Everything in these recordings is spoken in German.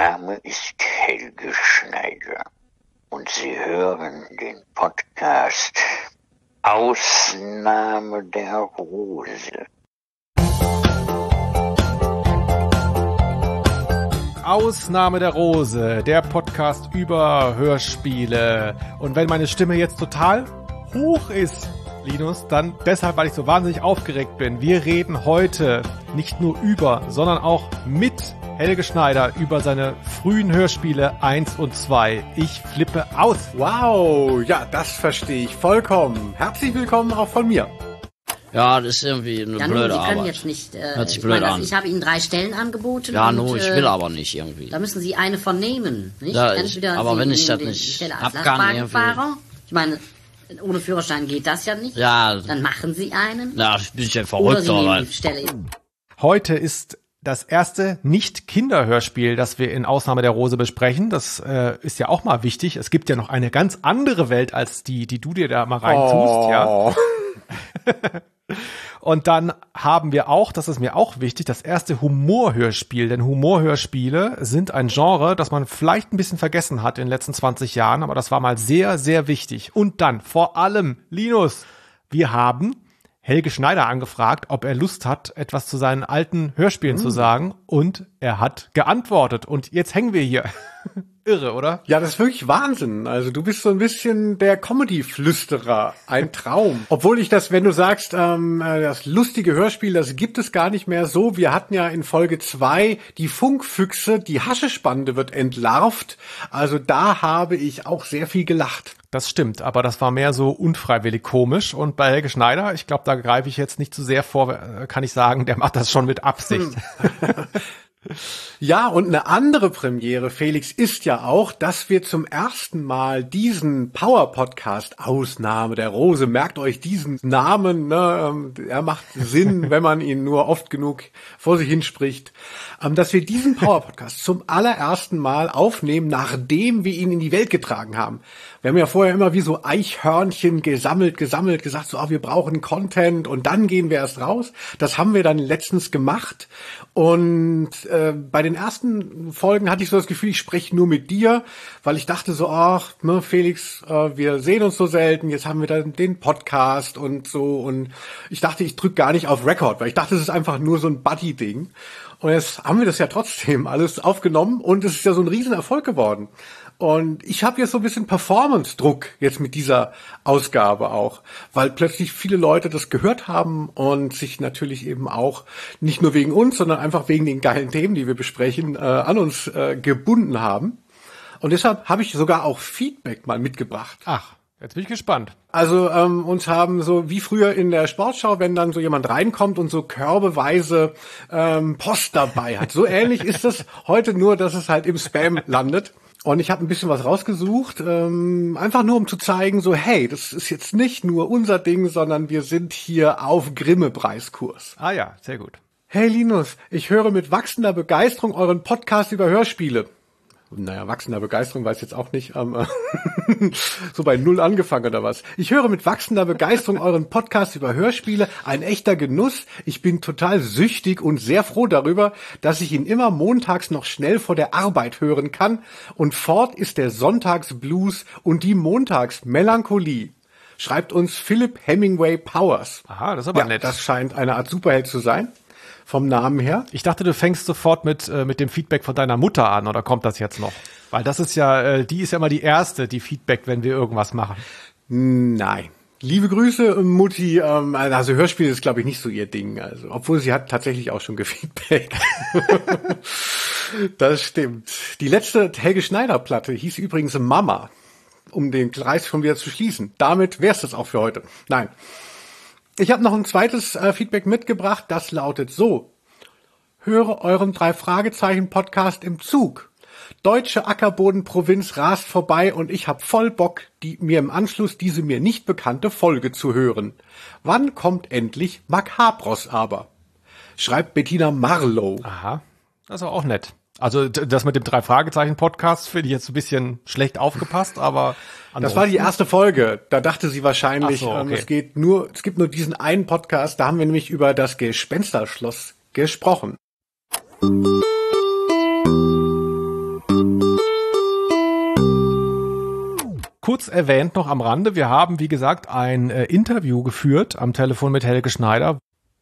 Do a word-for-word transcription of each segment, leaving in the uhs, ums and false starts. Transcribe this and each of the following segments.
Name ist Helge Schneider und Sie hören den Podcast Ausnahme der Rose. Ausnahme der Rose, der Podcast über Hörspiele. Und wenn meine Stimme jetzt total hoch ist, Linus, dann deshalb, weil ich so wahnsinnig aufgeregt bin. Wir reden heute nicht nur über, sondern auch mit Helge Schneider über seine frühen Hörspiele eins und zwei. Ich flippe aus. Wow, ja, das verstehe ich vollkommen. Herzlich willkommen auch von mir. Ja, das ist irgendwie eine ja, blöde nun, Sie können Arbeit. jetzt nicht, äh, Hört sich ich, blöd meine, an. ich habe Ihnen drei Stellen angeboten. Ja, und, no, ich äh, will aber nicht irgendwie. Da müssen Sie eine von nehmen, nicht? Ja, ich- Entweder aber Sie wenn ich nehmen das die nicht Stelle als hab, kann Lastwagenfahrer. Ich meine, ohne Führerschein geht das ja nicht. Ja. Dann machen Sie einen. Ja, ich bin ja Oder verrückt, Sie nehmen aber. die Stelle. Heute ist das erste Nicht-Kinder-Hörspiel, das wir in Ausnahme der Rose besprechen. Das äh, ist ja auch mal wichtig. Es gibt ja noch eine ganz andere Welt als die, die du dir da mal reintust. Ja. Oh. Und dann haben wir auch, das ist mir auch wichtig, das erste Humorhörspiel. Denn Humorhörspiele sind ein Genre, das man vielleicht ein bisschen vergessen hat in den letzten zwanzig Jahren, aber das war mal sehr, sehr wichtig. Und dann vor allem, Linus, wir haben Helge Schneider angefragt, ob er Lust hat, etwas zu seinen alten Hörspielen Mhm. zu sagen. Und er hat geantwortet. Und jetzt hängen wir hier. Irre, oder? Ja, das ist wirklich Wahnsinn. Also du bist so ein bisschen der Comedy-Flüsterer. Ein Traum. Obwohl ich das, wenn du sagst, ähm, äh, das lustige Hörspiel, das gibt es gar nicht mehr so. Wir hatten ja in Folge zwei die Funkfüchse, die Haschespande wird entlarvt. Also da habe ich auch sehr viel gelacht. Das stimmt, aber das war mehr so unfreiwillig komisch. Und bei Helge Schneider, ich glaube, da greife ich jetzt nicht zu sehr vor, äh, kann ich sagen, der macht das schon mit Absicht. Ja, und eine andere Premiere, Felix, ist ja auch, dass wir zum ersten Mal diesen Power-Podcast Ausnahme der Rose, merkt euch diesen Namen, ne, ähm, er macht Sinn, wenn man ihn nur oft genug vor sich hinspricht, ähm, dass wir diesen Power-Podcast zum allerersten Mal aufnehmen, nachdem wir ihn in die Welt getragen haben. Wir haben ja vorher immer wie so Eichhörnchen gesammelt, gesammelt, gesagt so, ah, wir brauchen Content und dann gehen wir erst raus. Das haben wir dann letztens gemacht und äh, bei den ersten Folgen hatte ich so das Gefühl, ich spreche nur mit dir, weil ich dachte so, ach, ne, Felix, äh, wir sehen uns so selten, jetzt haben wir dann den Podcast und so und ich dachte, ich drücke gar nicht auf Record, weil ich dachte, es ist einfach nur so ein Buddy-Ding. Und jetzt haben wir das ja trotzdem alles aufgenommen und es ist ja so ein Riesenerfolg geworden. Und ich habe jetzt so ein bisschen Performance-Druck jetzt mit dieser Ausgabe auch, weil plötzlich viele Leute das gehört haben und sich natürlich eben auch nicht nur wegen uns, sondern einfach wegen den geilen Themen, die wir besprechen, äh, an uns äh, gebunden haben. Und deshalb habe ich sogar auch Feedback mal mitgebracht. Ach, jetzt bin ich gespannt. Also ähm, uns haben so wie früher in der Sportschau, wenn dann so jemand reinkommt und so körbeweise ähm, Post dabei hat. So ähnlich ist das heute, nur dass es halt im Spam landet. Und ich habe ein bisschen was rausgesucht, ähm, einfach nur um zu zeigen, so hey, das ist jetzt nicht nur unser Ding, sondern wir sind hier auf Grimme-Preiskurs. Ah ja, sehr gut. Hey Linus, ich höre mit wachsender Begeisterung euren Podcast über Hörspiele. Naja, wachsender Begeisterung weiß jetzt auch nicht, ähm, so bei Null angefangen oder was. Ich höre mit wachsender Begeisterung euren Podcast über Hörspiele, ein echter Genuss. Ich bin total süchtig und sehr froh darüber, dass ich ihn immer montags noch schnell vor der Arbeit hören kann. Und fort ist der Sonntagsblues und die Montagsmelancholie. Schreibt uns Philip Hemingway Powers. Aha, das ist aber Ja, nett. das scheint eine Art Superheld zu sein, vom Namen her. Ich dachte, du fängst sofort mit äh, mit dem Feedback von deiner Mutter an, oder kommt das jetzt noch? Weil das ist ja, äh, die ist ja immer die erste, die Feedback, wenn wir irgendwas machen. Nein. Liebe Grüße, Mutti. Ähm, also Hörspiel ist, glaube ich, nicht so ihr Ding. Also, obwohl sie hat tatsächlich auch schon gefeedback. Das stimmt. Die letzte Helge Schneider Platte hieß übrigens Mama, um den Kreis schon wieder zu schließen. Damit wär's das auch für heute. Nein. Ich habe noch ein zweites äh, Feedback mitgebracht, das lautet so. Höre euren Drei-Fragezeichen-Podcast im Zug. Deutsche Ackerbodenprovinz rast vorbei und ich hab voll Bock, die, mir im Anschluss diese mir nicht bekannte Folge zu hören. Wann kommt endlich Macabros aber? Schreibt Bettina Marlow. Aha, das ist auch nett. Also d- das mit dem Drei-Fragezeichen-Podcast finde ich jetzt ein bisschen schlecht aufgepasst, aber Das war die erste Folge. Da dachte sie wahrscheinlich, Ach so, okay. ähm, es geht nur, es gibt nur diesen einen Podcast, da haben wir nämlich über das Gespensterschloss gesprochen. kurz erwähnt noch am Rande, wir haben, wie gesagt, ein äh, Interview geführt am Telefon mit Helge Schneider.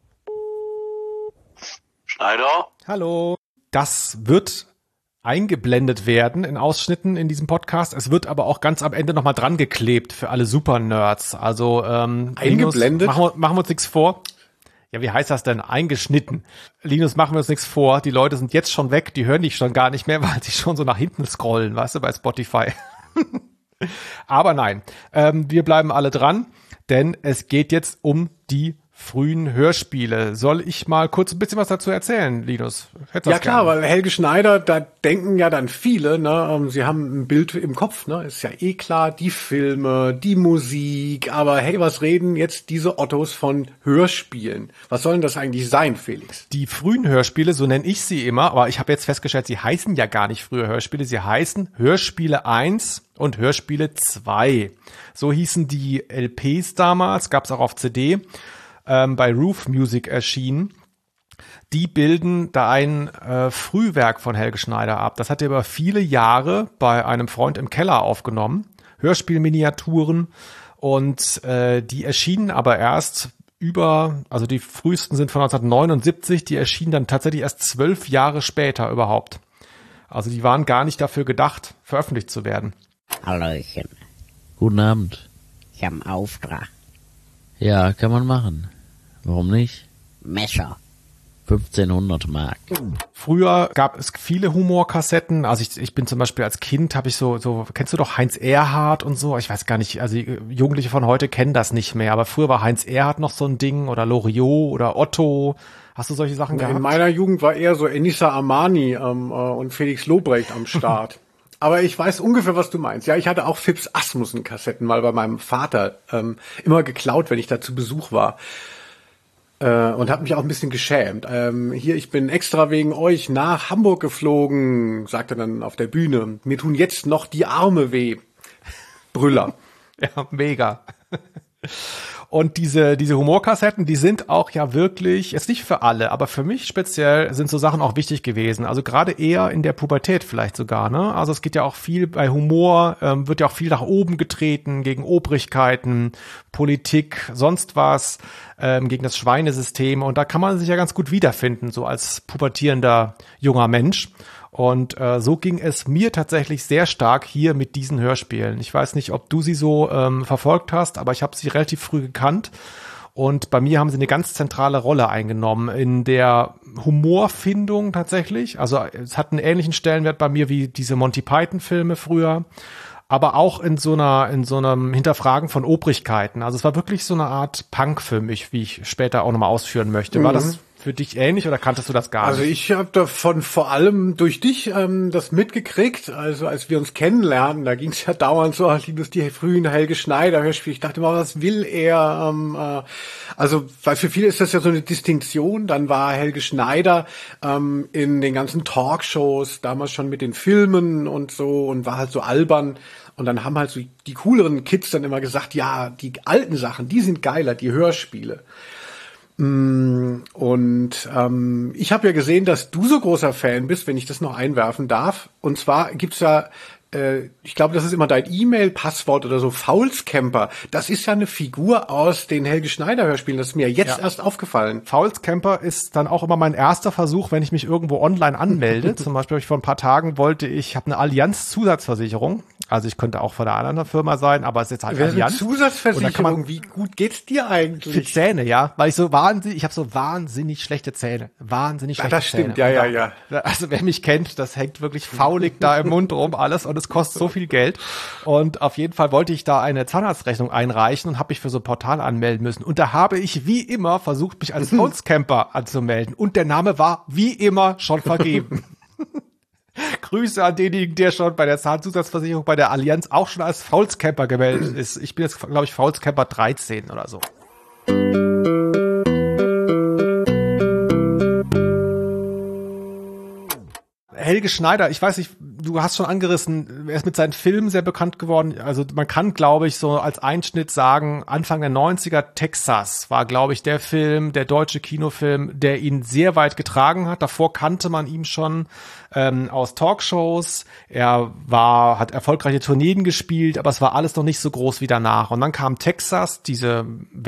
Schneider? Hallo. Das wird eingeblendet werden in Ausschnitten in diesem Podcast. Es wird aber auch ganz am Ende nochmal dran geklebt für alle Super-Nerds. Also ähm, eingeblendet? Linus, machen, wir, machen wir uns nichts vor. Ja, wie heißt das denn? Eingeschnitten. Linus, machen wir uns nichts vor. Die Leute sind jetzt schon weg, die hören dich schon gar nicht mehr, weil sie schon so nach hinten scrollen, weißt du, bei Spotify. Aber nein, ähm, wir bleiben alle dran, denn es geht jetzt um die frühen Hörspiele. Soll ich mal kurz ein bisschen was dazu erzählen, Linus? Ja klar, weil Helge Schneider, da denken ja dann viele, ne, sie haben ein Bild im Kopf, ne, ist ja eh klar, die Filme, die Musik, aber hey, was reden jetzt diese Ottos von Hörspielen? Was sollen das eigentlich sein, Felix? Die frühen Hörspiele, so nenne ich sie immer, aber ich habe jetzt festgestellt, sie heißen ja gar nicht frühe Hörspiele, sie heißen Hörspiele eins und Hörspiele zwei. So hießen die L Ps damals, gab es auch auf C D. Ähm, bei Roof Music erschienen, die bilden da ein äh, Frühwerk von Helge Schneider ab. Das hat er über viele Jahre bei einem Freund im Keller aufgenommen, Hörspielminiaturen, und äh, die erschienen aber erst über, also die frühesten sind von neunzehnhundertneunundsiebzig, die erschienen dann tatsächlich erst zwölf Jahre später überhaupt. Also die waren gar nicht dafür gedacht, veröffentlicht zu werden. Hallöchen, Guten Abend. ich habe einen Auftrag. Ja, kann man machen. Warum nicht? Messer. fünfzehnhundert Mark. Früher gab es viele Humorkassetten. Also ich, ich bin zum Beispiel als Kind, habe ich so, so, kennst du doch Heinz Erhardt und so? Ich weiß gar nicht, also die Jugendliche von heute kennen das nicht mehr. Aber früher war Heinz Erhardt noch so ein Ding oder Loriot oder Otto. Hast du solche Sachen gehabt? In meiner Jugend war eher so Enissa Armani ähm, äh, und Felix Lobrecht am Start. Aber ich weiß ungefähr, was du meinst. Ja, ich hatte auch Fips Asmussen-Kassetten mal bei meinem Vater ähm, immer geklaut, wenn ich da zu Besuch war. Äh, und habe mich auch ein bisschen geschämt. Ähm, hier, ich bin extra wegen euch nach Hamburg geflogen, sagte dann auf der Bühne. Mir tun jetzt noch die Arme weh. Brüller. Ja, mega. Und diese, diese Humorkassetten, die sind auch ja wirklich, jetzt nicht für alle, aber für mich speziell sind so Sachen auch wichtig gewesen. Also gerade eher in der Pubertät vielleicht sogar, ne? Also es geht ja auch viel bei Humor, ähm, wird ja auch viel nach oben getreten, gegen Obrigkeiten, Politik, sonst was, ähm, gegen das Schweinesystem. Und da kann man sich ja ganz gut wiederfinden, so als pubertierender junger Mensch. Und äh, so ging es mir tatsächlich sehr stark hier mit diesen Hörspielen. Ich weiß nicht, ob du sie so ähm, verfolgt hast, aber ich habe sie relativ früh gekannt. Und bei mir haben sie eine ganz zentrale Rolle eingenommen in der Humorfindung tatsächlich. Also es hat einen ähnlichen Stellenwert bei mir wie diese Monty Python-Filme früher. Aber auch in so einer, in so einem Hinterfragen von Obrigkeiten. Also es war wirklich so eine Art Punk für mich, wie ich später auch nochmal ausführen möchte. War Mhm. das für dich ähnlich oder kanntest du das gar Also nicht? ich habe davon vor allem durch dich ähm, das mitgekriegt. Also als wir uns kennenlernen, da ging es ja dauernd so, ach, Linus, die frühen Helge Schneider Hörspiele. Ich dachte immer, was will er? Ähm, äh, also weil für viele ist das ja so eine Distinktion. Dann war Helge Schneider ähm, in den ganzen Talkshows, damals schon mit den Filmen und so, und war halt so albern. Und dann haben halt so die cooleren Kids dann immer gesagt, ja, die alten Sachen, die sind geiler, die Hörspiele. Und ähm, ich habe ja gesehen, dass du so großer Fan bist, wenn ich das noch einwerfen darf. Und zwar gibt's ja, äh, ich glaube, das ist immer dein E-Mail-Passwort oder so, Faulscamper. Das ist ja eine Figur aus den Helge Schneider-Hörspielen. Das ist mir jetzt Ja. erst aufgefallen. Faulscamper ist dann auch immer mein erster Versuch, wenn ich mich irgendwo online anmelde. Zum Beispiel habe ich vor ein paar Tagen wollte ich, ich habe eine Allianz-Zusatzversicherung. Also ich könnte auch von einer anderen Firma sein, aber es ist jetzt halt Wer ist eine Allianz. Und da Zusatzversicherung? kann man Wie gut geht's dir für eigentlich? Zähne, ja, weil ich so wahnsinnig, ich habe so wahnsinnig schlechte Zähne, wahnsinnig Ja, schlechte das stimmt, Zähne. ja, Und ja, da, Also wer mich kennt, das hängt wirklich faulig da im Mund rum alles und es kostet so viel Geld. Und auf jeden Fall wollte ich da eine Zahnarztrechnung einreichen und habe mich für so ein Portal anmelden müssen. Und da habe ich wie immer versucht, mich als Faulscamper anzumelden. Und der Name war wie immer schon vergeben. Grüße an denjenigen, der schon bei der Zahnzusatzversicherung bei der Allianz auch schon als Faulscamper gemeldet ist. Ich bin jetzt, glaube ich, Faulscamper dreizehn oder so. Helge Schneider, ich weiß nicht, du hast schon angerissen, er ist mit seinen Filmen sehr bekannt geworden. Also man kann, glaube ich, so als Einschnitt sagen, Anfang der neunziger, Texas war, glaube ich, der Film, der deutsche Kinofilm, der ihn sehr weit getragen hat. Davor kannte man ihn schon ähm, aus Talkshows. Er war, hat erfolgreiche Tourneen gespielt, aber es war alles noch nicht so groß wie danach. Und dann kam Texas, diese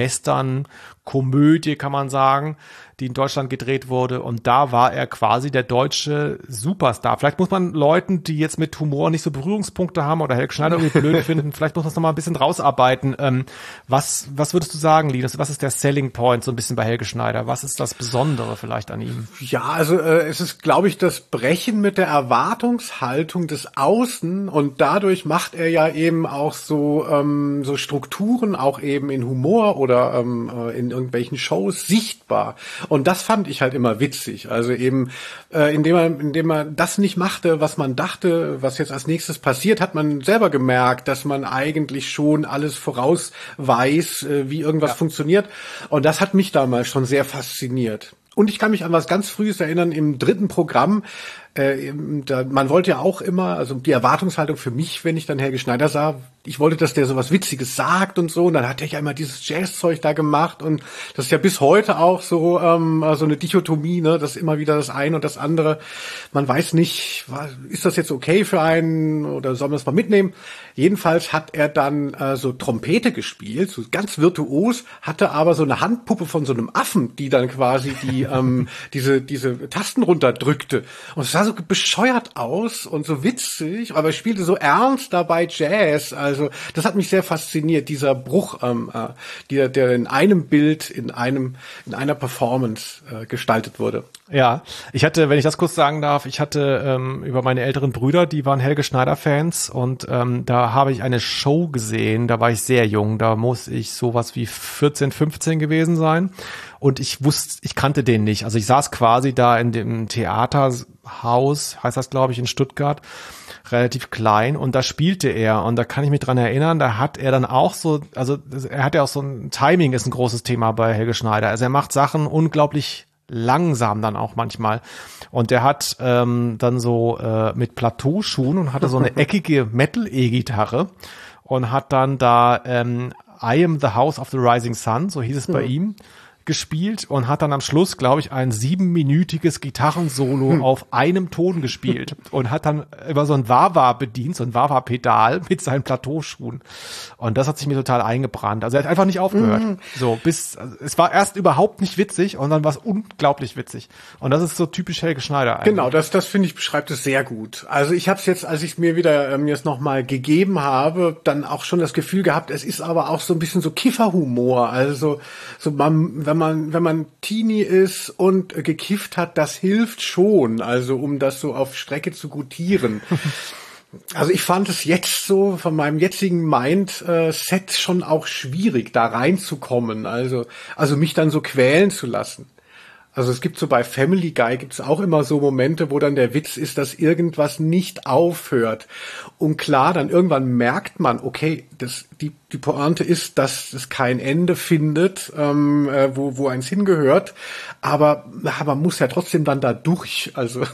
Western-Komödie, kann man sagen, die in Deutschland gedreht wurde, und da war er quasi der deutsche Superstar. Vielleicht muss man Leuten, die jetzt mit Humor nicht so Berührungspunkte haben oder Helge Schneider irgendwie blöd finden, vielleicht muss man es noch mal ein bisschen rausarbeiten. Ähm, was, was würdest du sagen, Linus? Was ist der Selling Point so ein bisschen bei Helge Schneider? Was ist das Besondere vielleicht an ihm? Ja, also äh, es ist, glaube ich, das Brechen mit der Erwartungshaltung des Außen, und dadurch macht er ja eben auch so ähm, so Strukturen auch eben in Humor oder ähm, in irgendwelchen Shows sichtbar. Und das fand ich halt immer witzig. Also eben, äh, indem man, indem man das nicht machte, was man dachte, was jetzt als nächstes passiert, hat man selber gemerkt, dass man eigentlich schon alles voraus weiß, äh, wie irgendwas ja. funktioniert. Und das hat mich damals schon sehr fasziniert. Und ich kann mich an was ganz Frühes erinnern, im dritten Programm. Äh, da, man wollte ja auch immer, also die Erwartungshaltung für mich, wenn ich dann Helge Schneider sah, ich wollte, dass der so was Witziges sagt und so, und dann hat er ja immer dieses Jazzzeug da gemacht, und das ist ja bis heute auch so ähm, so eine Dichotomie, ne, das immer wieder das eine und das andere. Man weiß nicht, ist das jetzt okay für einen oder soll man das mal mitnehmen? Jedenfalls hat er dann äh, so Trompete gespielt, so ganz virtuos, hatte aber so eine Handpuppe von so einem Affen, die dann quasi die ähm, diese diese Tasten runterdrückte. Und es sah so bescheuert aus und so witzig, aber er spielte so ernst dabei Jazz. Also das hat mich sehr fasziniert, dieser Bruch, ähm, äh, der, der in einem Bild, in einem, in einer Performance äh, gestaltet wurde. Ja, ich hatte, wenn ich das kurz sagen darf, ich hatte ähm, über meine älteren Brüder, die waren Helge Schneider-Fans, und ähm, da habe ich eine Show gesehen, da war ich sehr jung, da muss ich sowas wie vierzehn, fünfzehn gewesen sein, und ich wusste, ich kannte den nicht. Also ich saß quasi da in dem Theaterhaus, heißt das, glaube ich, in Stuttgart, relativ klein, und da spielte er, und da kann ich mich dran erinnern, da hat er dann auch so, also er hat ja auch so ein Timing, ist ein großes Thema bei Helge Schneider, also er macht Sachen unglaublich langsam dann auch manchmal, und der hat ähm, dann so äh, mit Plateauschuhen und hatte so eine eckige Metal-E-Gitarre und hat dann da ähm, I Am the House of the Rising Sun, so hieß es bei ihm, gespielt, und hat dann am Schluss, glaube ich, ein siebenminütiges Gitarrensolo hm. auf einem Ton gespielt und hat dann über so ein Wah-Wah bedient, so ein Wah-Wah-Pedal mit seinen Plateauschuhen. Und das hat sich mir total eingebrannt. Also er hat einfach nicht aufgehört. Mhm. So, bis, also es war erst überhaupt nicht witzig, und dann war es unglaublich witzig. Und das ist so typisch Helge Schneider eigentlich. Genau, das, das finde ich, beschreibt es sehr gut. Also ich habe es jetzt, als ich es mir wieder ähm, jetzt nochmal gegeben habe, dann auch schon das Gefühl gehabt, es ist aber auch so ein bisschen so Kifferhumor. Also so man, wenn man, wenn man Teenie ist und äh, gekifft hat, das hilft schon, also um das so auf Strecke zu gutieren. Also ich fand es jetzt so von meinem jetzigen Mindset äh, schon auch schwierig, da reinzukommen, also, also mich dann so quälen zu lassen. Also es gibt so bei Family Guy gibt es auch immer so Momente, wo dann der Witz ist, dass irgendwas nicht aufhört. Und klar, dann irgendwann merkt man, okay, das, die, die Pointe ist, dass es kein Ende findet, ähm, äh, wo, wo eins hingehört. Aber na, man muss ja trotzdem dann da durch. Also,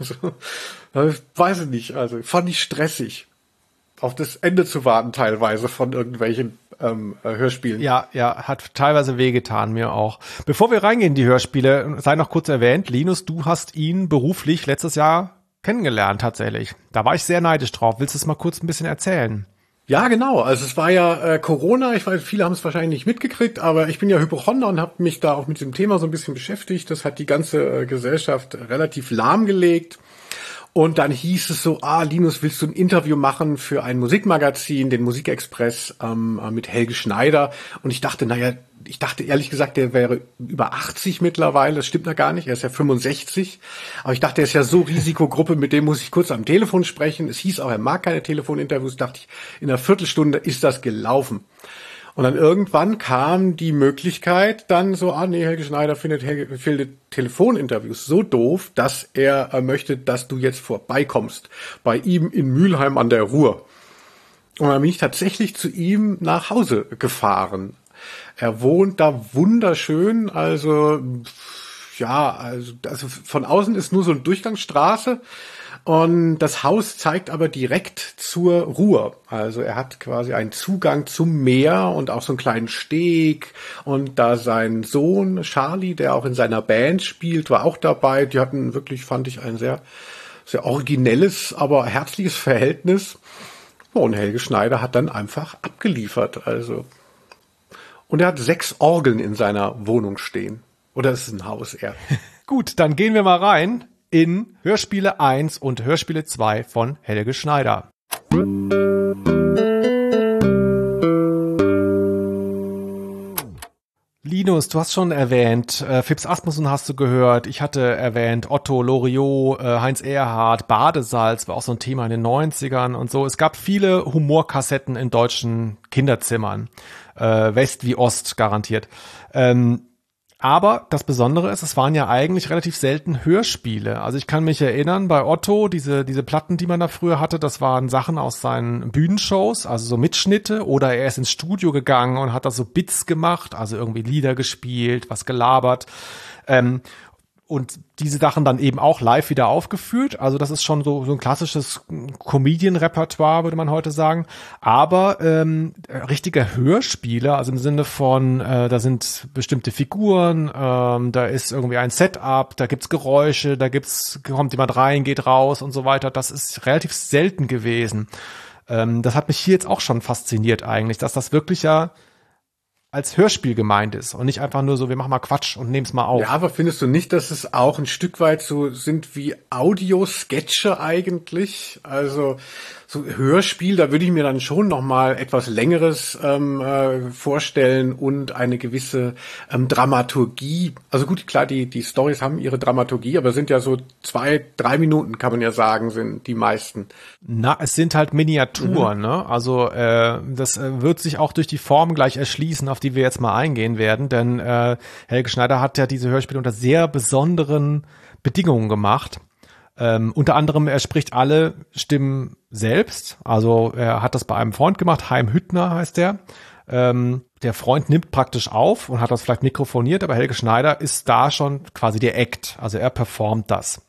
also weiß ich nicht. Also fand ich stressig, auf das Ende zu warten teilweise von irgendwelchen ähm, Hörspielen. Ja, ja, hat teilweise wehgetan, mir auch. Bevor wir reingehen in die Hörspiele, sei noch kurz erwähnt, Linus, du hast ihn beruflich letztes Jahr kennengelernt tatsächlich. Da war ich sehr neidisch drauf. Willst du es mal kurz ein bisschen erzählen? Ja, genau. Also es war ja äh, Corona. Ich weiß, viele haben es wahrscheinlich nicht mitgekriegt, aber ich bin ja Hypochonder und habe mich da auch mit dem Thema so ein bisschen beschäftigt. Das hat die ganze äh, Gesellschaft relativ lahmgelegt. Und dann hieß es so, ah, Linus, willst du ein Interview machen für ein Musikmagazin, den Musikexpress, ähm, mit Helge Schneider? Und ich dachte, naja, ich dachte ehrlich gesagt, der wäre über achtzig mittlerweile. Das stimmt ja gar nicht, er ist ja fünfundsechzig. Aber ich dachte, er ist ja so Risikogruppe, mit dem muss ich kurz am Telefon sprechen. Es hieß auch, er mag keine Telefoninterviews. Dachte ich, in einer Viertelstunde ist das gelaufen. Und dann irgendwann kam die Möglichkeit dann so, ah nee, Helge Schneider findet, Helge, findet Telefoninterviews so doof, dass er äh, möchte, dass du jetzt vorbeikommst bei ihm in Mülheim an der Ruhr. Und dann bin ich tatsächlich zu ihm nach Hause gefahren. Er wohnt da wunderschön, also ja, also, also von außen ist nur so eine Durchgangsstraße. Und das Haus zeigt aber direkt zur Ruhr. Also er hat quasi einen Zugang zum Meer und auch so einen kleinen Steg. Und da sein Sohn Charlie, der auch in seiner Band spielt, war auch dabei. Die hatten wirklich, fand ich, ein sehr, sehr originelles, aber herzliches Verhältnis. Und Helge Schneider hat dann einfach abgeliefert. Also und er hat sechs Orgeln in seiner Wohnung stehen. Oder ist es ein Haus eher? Gut, dann gehen wir mal rein in Hörspiele eins und Hörspiele zwei von Helge Schneider. Linus, du hast schon erwähnt, äh, Phipps Asmussen hast du gehört, ich hatte erwähnt Otto, Loriot, äh, Heinz Erhardt, Badesalz war auch so ein Thema in den neunzigern und so. Es gab viele Humorkassetten in deutschen Kinderzimmern, äh, West wie Ost garantiert. Ähm, Aber das Besondere ist, es waren ja eigentlich relativ selten Hörspiele. Also ich kann mich erinnern, bei Otto, diese diese Platten, die man da früher hatte, das waren Sachen aus seinen Bühnenshows, also so Mitschnitte, oder er ist ins Studio gegangen und hat da so Bits gemacht, also irgendwie Lieder gespielt, was gelabert. Ähm, und diese Sachen dann eben auch live wieder aufgeführt. Also das ist schon so, so ein klassisches Comedian-Repertoire, würde man heute sagen. Aber ähm, richtige Hörspiele, also im Sinne von, äh, da sind bestimmte Figuren, ähm, da ist irgendwie ein Setup, da gibt's Geräusche, da gibt's, kommt jemand rein, geht raus und so weiter. Das ist relativ selten gewesen. Ähm, das hat mich hier jetzt auch schon fasziniert eigentlich, dass das wirklich ja als Hörspiel gemeint ist und nicht einfach nur so, wir machen mal Quatsch und nehmen's mal auf. Ja, aber findest du nicht, dass es auch ein Stück weit so sind wie Audiosketche eigentlich? Also so Hörspiel, da würde ich mir dann schon noch mal etwas Längeres ähm, äh, vorstellen und eine gewisse ähm, Dramaturgie. Also gut, klar, die die Storys haben ihre Dramaturgie, aber sind ja so zwei, drei Minuten, kann man ja sagen, sind die meisten. Na, es sind halt Miniaturen, mhm. ne? Also äh, das äh, wird sich auch durch die Form gleich erschließen, auf die wir jetzt mal eingehen werden, denn äh, Helge Schneider hat ja diese Hörspiele unter sehr besonderen Bedingungen gemacht. Ähm, unter anderem, er spricht alle Stimmen selbst. Also er hat das bei einem Freund gemacht, Haim Hüttner heißt der. Ähm, der Freund nimmt praktisch auf und hat das vielleicht mikrofoniert, aber Helge Schneider ist da schon quasi der Act. Also er performt das.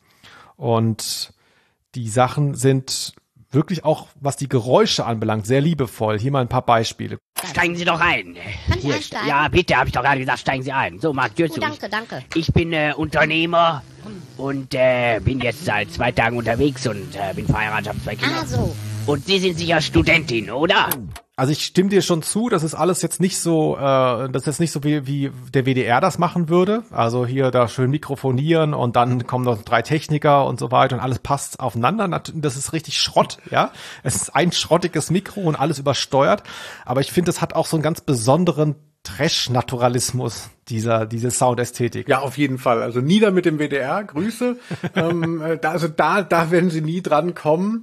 Und die Sachen sind wirklich auch, was die Geräusche anbelangt, sehr liebevoll. Hier mal ein paar Beispiele. Steigen Sie doch ein. Kann ich einsteigen? Ja, bitte, habe ich doch gerade gesagt, steigen Sie ein. So, Marc, Tür Oh, zu. danke, danke. Ich bin äh, Unternehmer und äh, bin jetzt seit zwei Tagen unterwegs und äh, bin verheiratet, habe zwei Kinder. Ah, so. Und Sie sind sicher Studentin, oder? Also ich stimme dir schon zu, das ist alles jetzt nicht so, äh, das ist jetzt nicht so wie, wie der W D R das machen würde. Also hier da schön mikrofonieren und dann kommen noch drei Techniker und so weiter und alles passt aufeinander. Das ist richtig Schrott, ja. Es ist ein schrottiges Mikro und alles übersteuert. Aber ich finde, es hat auch so einen ganz besonderen Trash-Naturalismus, dieser, diese Soundästhetik. Ja, auf jeden Fall. Also nieder mit dem W D R, Grüße. ähm, äh, da, also da, da werden sie nie dran kommen.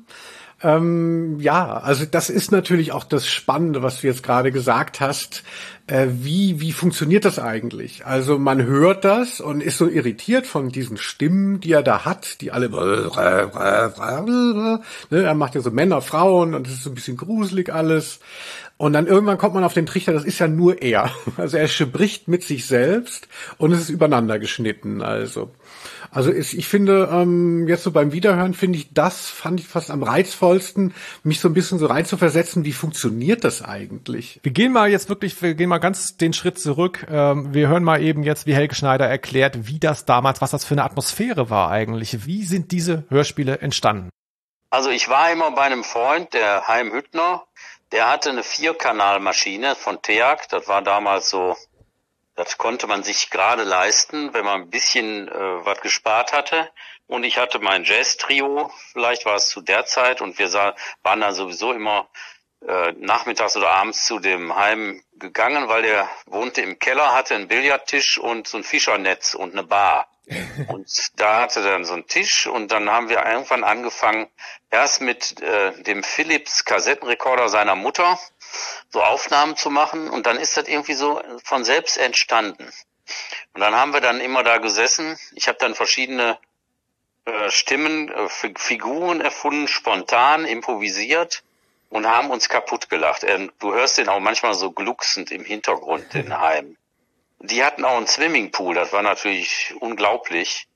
Ähm, ja, also das ist natürlich auch das Spannende, was du jetzt gerade gesagt hast. Äh, wie, wie funktioniert das eigentlich? Also man hört das und ist so irritiert von diesen Stimmen, die er da hat, die alle, ne, er macht ja so Männer, Frauen und es ist so ein bisschen gruselig alles. Und dann irgendwann kommt man auf den Trichter, das ist ja nur er. Also er spricht mit sich selbst und es ist übereinander geschnitten, also. Also ist, ich finde, ähm, jetzt so beim Wiederhören finde ich, das fand ich fast am reizvollsten, mich so ein bisschen so reinzuversetzen, wie funktioniert das eigentlich? Wir gehen mal jetzt wirklich, wir gehen mal ganz den Schritt zurück. Ähm, wir hören mal eben jetzt, wie Helge Schneider erklärt, wie das damals, was das für eine Atmosphäre war eigentlich. Wie sind diese Hörspiele entstanden? Also ich war immer bei einem Freund, der Haim Hüttner, der hatte eine Vierkanalmaschine von Teag, das war damals so, das konnte man sich gerade leisten, wenn man ein bisschen äh, was gespart hatte. Und ich hatte mein Jazz-Trio, vielleicht war es zu der Zeit, und wir sah, waren dann sowieso immer äh, nachmittags oder abends zu dem Heim gegangen, weil der wohnte im Keller, hatte einen Billardtisch und so ein Fischernetz und eine Bar. Und da hatte er dann so einen Tisch und dann haben wir irgendwann angefangen, erst mit äh, dem Philips Kassettenrekorder seiner Mutter so Aufnahmen zu machen und dann ist das irgendwie so von selbst entstanden. Und dann haben wir dann immer da gesessen. Ich habe dann verschiedene äh, Stimmen, äh, Figuren erfunden, spontan, improvisiert und haben uns kaputt gelacht. Äh, du hörst den auch manchmal so glucksend im Hintergrund, den Heim. Die hatten auch einen Swimmingpool, das war natürlich unglaublich.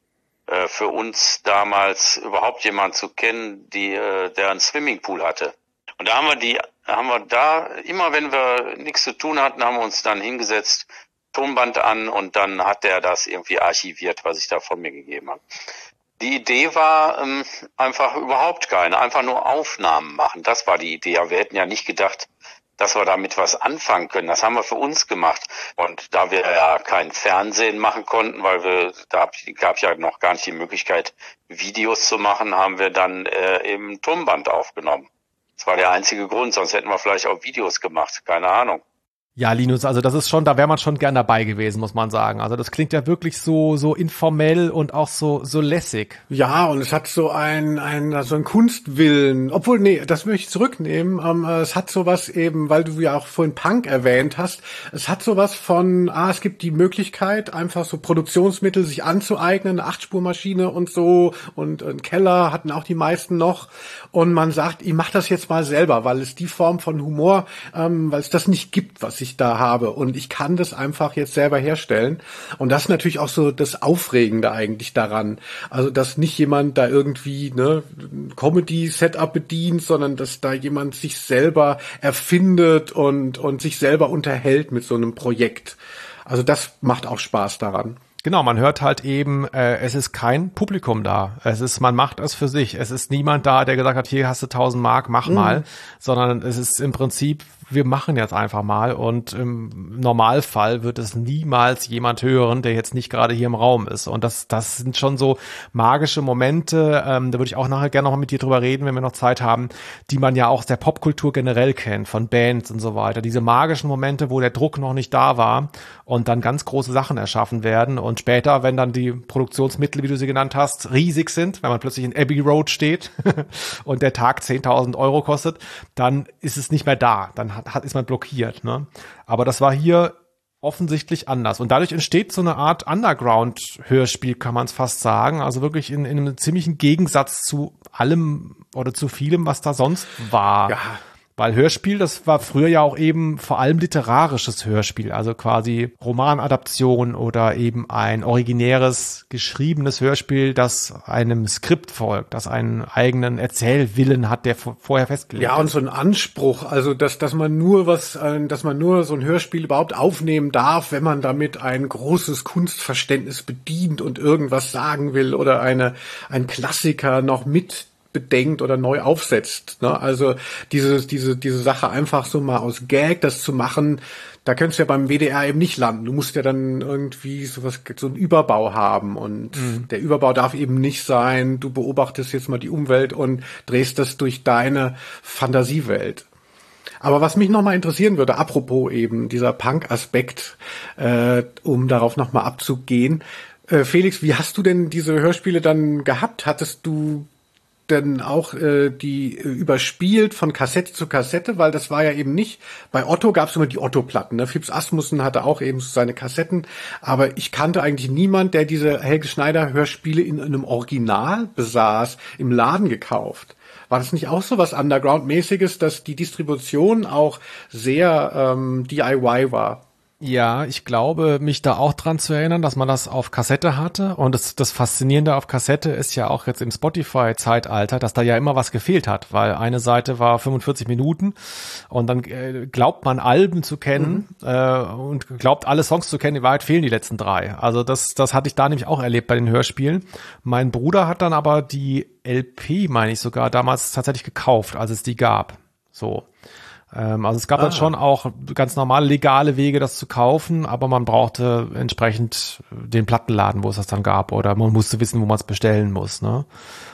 äh, für uns damals überhaupt jemand zu kennen, die, äh, der einen Swimmingpool hatte. Und da haben wir die, haben wir da, immer wenn wir nichts zu tun hatten, haben wir uns dann hingesetzt, Tonband an und dann hat der das irgendwie archiviert, was ich da von mir gegeben habe. Die Idee war ähm, einfach überhaupt keine, einfach nur Aufnahmen machen. Das war die Idee. Aber wir hätten ja nicht gedacht, dass wir damit was anfangen können. Das haben wir für uns gemacht. Und da wir ja kein Fernsehen machen konnten, weil wir, da gab es ja noch gar nicht die Möglichkeit, Videos zu machen, haben wir dann äh, eben Tonband aufgenommen. Das war der einzige Grund, sonst hätten wir vielleicht auch Videos gemacht, keine Ahnung. Ja, Linus, also das ist schon, da wäre man schon gern dabei gewesen, muss man sagen. Also das klingt ja wirklich so so informell und auch so so lässig. Ja, und es hat so ein ein so ein Kunstwillen, obwohl nee, das möchte ich zurücknehmen. Ähm, es hat sowas eben, weil du ja auch vorhin Punk erwähnt hast. Es hat sowas von, ah, es gibt die Möglichkeit, einfach so Produktionsmittel sich anzueignen, eine Achtspurmaschine und so und einen Keller hatten auch die meisten noch. Und man sagt, ich mache das jetzt mal selber, weil es die Form von Humor, ähm, weil es das nicht gibt, was ich da habe und ich kann das einfach jetzt selber herstellen und das ist natürlich auch so das Aufregende eigentlich daran, also dass nicht jemand da irgendwie ne Comedy-Setup bedient, sondern dass da jemand sich selber erfindet und und sich selber unterhält mit so einem Projekt. Also das macht auch Spaß daran. Genau, man hört halt eben, äh, es ist kein Publikum da. Es ist, man macht es für sich. Es ist niemand da, der gesagt hat, hier hast du tausend Mark, mach mhm. mal, sondern es ist im Prinzip, wir machen jetzt einfach mal und im Normalfall wird es niemals jemand hören, der jetzt nicht gerade hier im Raum ist. Und das, das sind schon so magische Momente, ähm, da würde ich auch nachher gerne noch mal mit dir drüber reden, wenn wir noch Zeit haben, die man ja auch aus der Popkultur generell kennt, von Bands und so weiter. Diese magischen Momente, wo der Druck noch nicht da war und dann ganz große Sachen erschaffen werden. Und später, wenn dann die Produktionsmittel, wie du sie genannt hast, riesig sind, wenn man plötzlich in Abbey Road steht und der Tag zehntausend Euro kostet, dann ist es nicht mehr da. Dann hat, hat, ist man blockiert. Ne? Aber das war hier offensichtlich anders. Und dadurch entsteht so eine Art Underground-Hörspiel, kann man es fast sagen. Also wirklich in, in einem ziemlichen Gegensatz zu allem oder zu vielem, was da sonst war. Ja. Weil Hörspiel, das war früher ja auch eben vor allem literarisches Hörspiel, also quasi Romanadaption oder eben ein originäres, geschriebenes Hörspiel, das einem Skript folgt, das einen eigenen Erzählwillen hat, der vorher festgelegt ist. Ja, und so ein Anspruch, also dass dass man nur was, dass man nur so ein Hörspiel überhaupt aufnehmen darf, wenn man damit ein großes Kunstverständnis bedient und irgendwas sagen will oder eine ein Klassiker noch mit bedenkt oder neu aufsetzt. Ne? Also diese diese diese Sache einfach so mal aus Gag das zu machen, da könntest du ja beim W D R eben nicht landen. Du musst ja dann irgendwie sowas, so einen Überbau haben und mhm. der Überbau darf eben nicht sein, du beobachtest jetzt mal die Umwelt und drehst das durch deine Fantasiewelt. Aber was mich nochmal interessieren würde, apropos eben dieser Punk-Aspekt, äh, um darauf nochmal abzugehen, äh, Felix, wie hast du denn diese Hörspiele dann gehabt? Hattest du denn auch äh, die äh, überspielt von Kassette zu Kassette, weil das war ja eben nicht, bei Otto gab es immer die Otto-Platten, ne? Phipps Asmussen hatte auch eben seine Kassetten, aber ich kannte eigentlich niemand, der diese Helge Schneider Hörspiele in einem Original besaß, im Laden gekauft. War das nicht auch so was Underground-mäßiges, dass die Distribution auch sehr ähm, D I Y war? Ja, ich glaube, mich da auch dran zu erinnern, dass man das auf Kassette hatte. Und das, das Faszinierende auf Kassette ist ja auch jetzt im Spotify-Zeitalter, dass da ja immer was gefehlt hat, weil eine Seite war fünfundvierzig Minuten und dann äh, glaubt man Alben zu kennen mhm. äh, und glaubt alle Songs zu kennen, in Wahrheit fehlen die letzten drei. Also das, das hatte ich da nämlich auch erlebt bei den Hörspielen. Mein Bruder hat dann aber die L P, meine ich sogar, damals tatsächlich gekauft, als es die gab. So. Also es gab ah. dann schon auch ganz normale legale Wege, das zu kaufen, aber man brauchte entsprechend den Plattenladen, wo es das dann gab, oder man musste wissen, wo man es bestellen muss. Ne?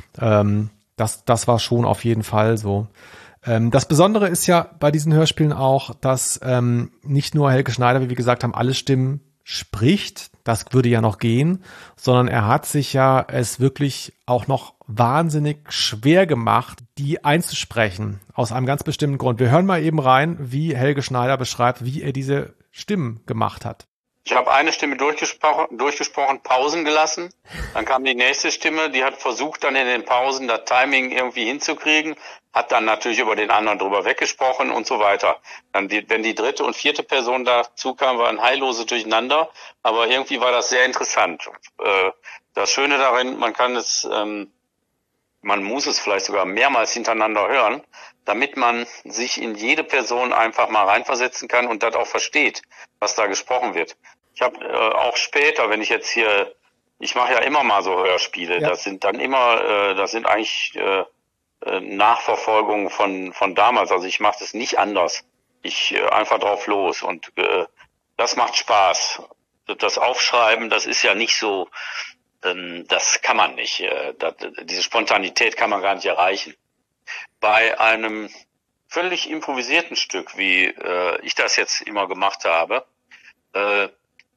Ähm, das, das war schon auf jeden Fall so. Ähm, das Besondere ist ja bei diesen Hörspielen auch, dass ähm, nicht nur Helge Schneider, wie wir gesagt haben, alle Stimmen spricht, das würde ja noch gehen, sondern er hat sich ja es wirklich auch noch wahnsinnig schwer gemacht, die einzusprechen, aus einem ganz bestimmten Grund. Wir hören mal eben rein, wie Helge Schneider beschreibt, wie er diese Stimmen gemacht hat. Ich habe eine Stimme durchgesprochen, durchgesprochen, Pausen gelassen. Dann kam die nächste Stimme, die hat versucht, dann in den Pausen das Timing irgendwie hinzukriegen, hat dann natürlich über den anderen drüber weggesprochen und so weiter. Dann die, wenn die dritte und vierte Person dazu kam, war ein heilloses Durcheinander, aber irgendwie war das sehr interessant. Äh, das Schöne darin, man kann es, ähm, man muss es vielleicht sogar mehrmals hintereinander hören, damit man sich in jede Person einfach mal reinversetzen kann und das auch versteht, was da gesprochen wird. Ich habe äh, auch später, wenn ich jetzt hier, ich mache ja immer mal so Hörspiele, ja. das sind dann immer, äh, das sind eigentlich äh, äh, Nachverfolgungen von von damals. Also ich mache das nicht anders. Ich äh, einfach drauf los und äh, das macht Spaß. Das Aufschreiben, das ist ja nicht so, ähm, das kann man nicht. Äh, das, diese Spontanität kann man gar nicht erreichen. Bei einem völlig improvisierten Stück, wie äh, ich das jetzt immer gemacht habe, äh,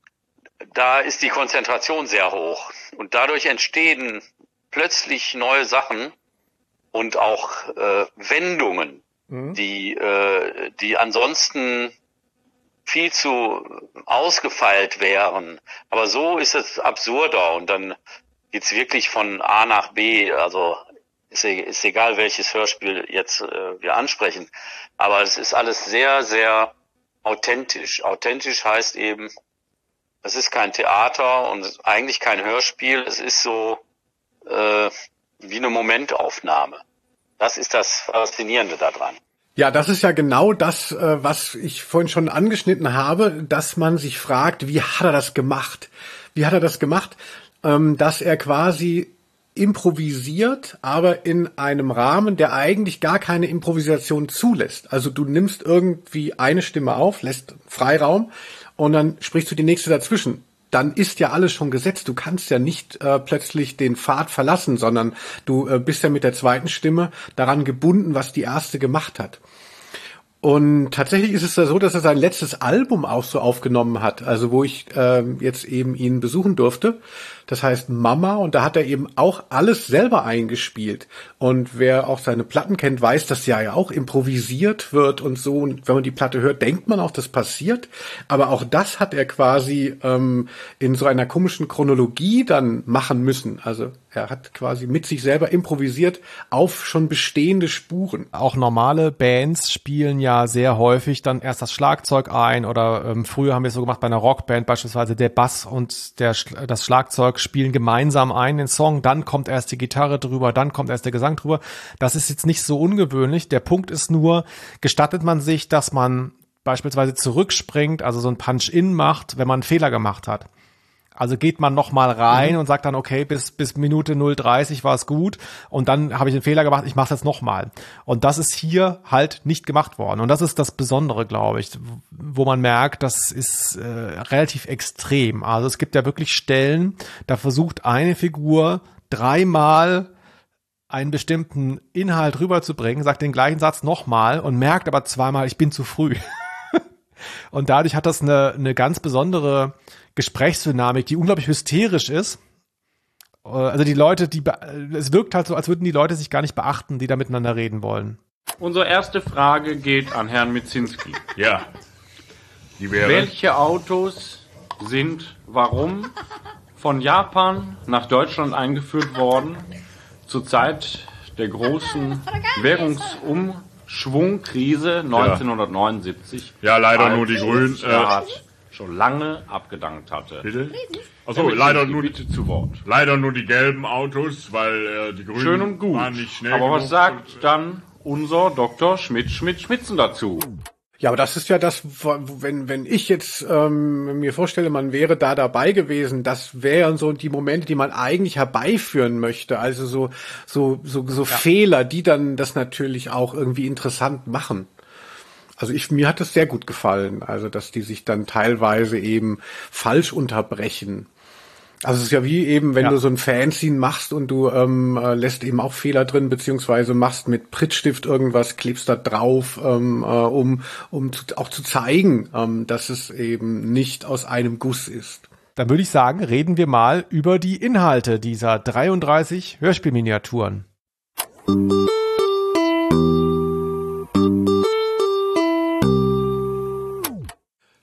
da ist die Konzentration sehr hoch und dadurch entstehen plötzlich neue Sachen und auch äh, Wendungen, mhm. die äh, die ansonsten viel zu ausgefeilt wären. Aber so ist es absurder und dann geht's wirklich von A nach B. Also ist, ist egal, welches Hörspiel jetzt äh, wir ansprechen. Aber es ist alles sehr, sehr authentisch. Authentisch heißt eben, es ist kein Theater und eigentlich kein Hörspiel. Es ist so äh, wie eine Momentaufnahme. Das ist das Faszinierende daran. Ja, das ist ja genau das, was ich vorhin schon angeschnitten habe, dass man sich fragt, wie hat er das gemacht? Wie hat er das gemacht, dass er quasi improvisiert, aber in einem Rahmen, der eigentlich gar keine Improvisation zulässt. Also du nimmst irgendwie eine Stimme auf, lässt Freiraum und dann sprichst du die nächste dazwischen. Dann ist ja alles schon gesetzt. Du kannst ja nicht äh, plötzlich den Pfad verlassen, sondern du äh, bist ja mit der zweiten Stimme daran gebunden, was die erste gemacht hat. Und tatsächlich ist es ja so, dass er sein letztes Album auch so aufgenommen hat, also wo ich äh, jetzt eben ihn besuchen durfte. Das heißt Mama, und da hat er eben auch alles selber eingespielt. Und wer auch seine Platten kennt, weiß, dass ja ja auch improvisiert wird und so. Und wenn man die Platte hört, denkt man auch, das passiert. Aber auch das hat er quasi ähm, in so einer komischen Chronologie dann machen müssen. Also er hat quasi mit sich selber improvisiert auf schon bestehende Spuren. Auch normale Bands spielen ja sehr häufig dann erst das Schlagzeug ein oder ähm, früher haben wir es so gemacht bei einer Rockband beispielsweise, der Bass und der das Schlagzeug spielen gemeinsam ein den Song, dann kommt erst die Gitarre drüber, dann kommt erst der Gesang drüber. Das ist jetzt nicht so ungewöhnlich. Der Punkt ist nur, gestattet man sich, dass man beispielsweise zurückspringt, also so ein Punch-In macht, wenn man einen Fehler gemacht hat. Also geht man noch mal rein mhm. und sagt dann, okay, bis bis Minute null dreißig war es gut und dann habe ich einen Fehler gemacht, ich mache es jetzt noch mal. Und das ist hier halt nicht gemacht worden. Und das ist das Besondere, glaube ich, wo man merkt, das ist äh, relativ extrem. Also es gibt ja wirklich Stellen, da versucht eine Figur dreimal einen bestimmten Inhalt rüberzubringen, sagt den gleichen Satz nochmal und merkt aber zweimal, ich bin zu früh. Und dadurch hat das eine, eine ganz besondere Gesprächsdynamik, die unglaublich hysterisch ist. Also die Leute, die es wirkt halt so, als würden die Leute sich gar nicht beachten, die da miteinander reden wollen. Unsere erste Frage geht an Herrn Mitzinski. Ja. Die wäre: Welche Autos sind warum von Japan nach Deutschland eingeführt worden zur Zeit der großen Währungsumschwungkrise neunzehnhundertneunundsiebzig? Ja, leider nur die Grünen. Äh, schon lange abgedankt hatte. Bitte? Achso, leider nur die, zu Wort. Leider nur die gelben Autos, weil äh, die Grünen Schön und gut. waren nicht schnell Aber genug. was sagt und, dann unser Doktor Schmidt-Schmidt-Schmitzen dazu? Ja, aber das ist ja das, wenn wenn ich jetzt ähm, mir vorstelle, man wäre da dabei gewesen, das wären so die Momente, die man eigentlich herbeiführen möchte. Also so so so so ja. Fehler, die dann das natürlich auch irgendwie interessant machen. Also ich, mir hat es sehr gut gefallen, also dass die sich dann teilweise eben falsch unterbrechen. Also es ist ja wie eben, wenn ja. du so ein Fanzine machst und du ähm, lässt eben auch Fehler drin, beziehungsweise machst mit Prittstift irgendwas, klebst da drauf, ähm, äh, um um zu, auch zu zeigen, ähm, dass es eben nicht aus einem Guss ist. Dann würde ich sagen, reden wir mal über die Inhalte dieser dreiunddreißig Hörspielminiaturen.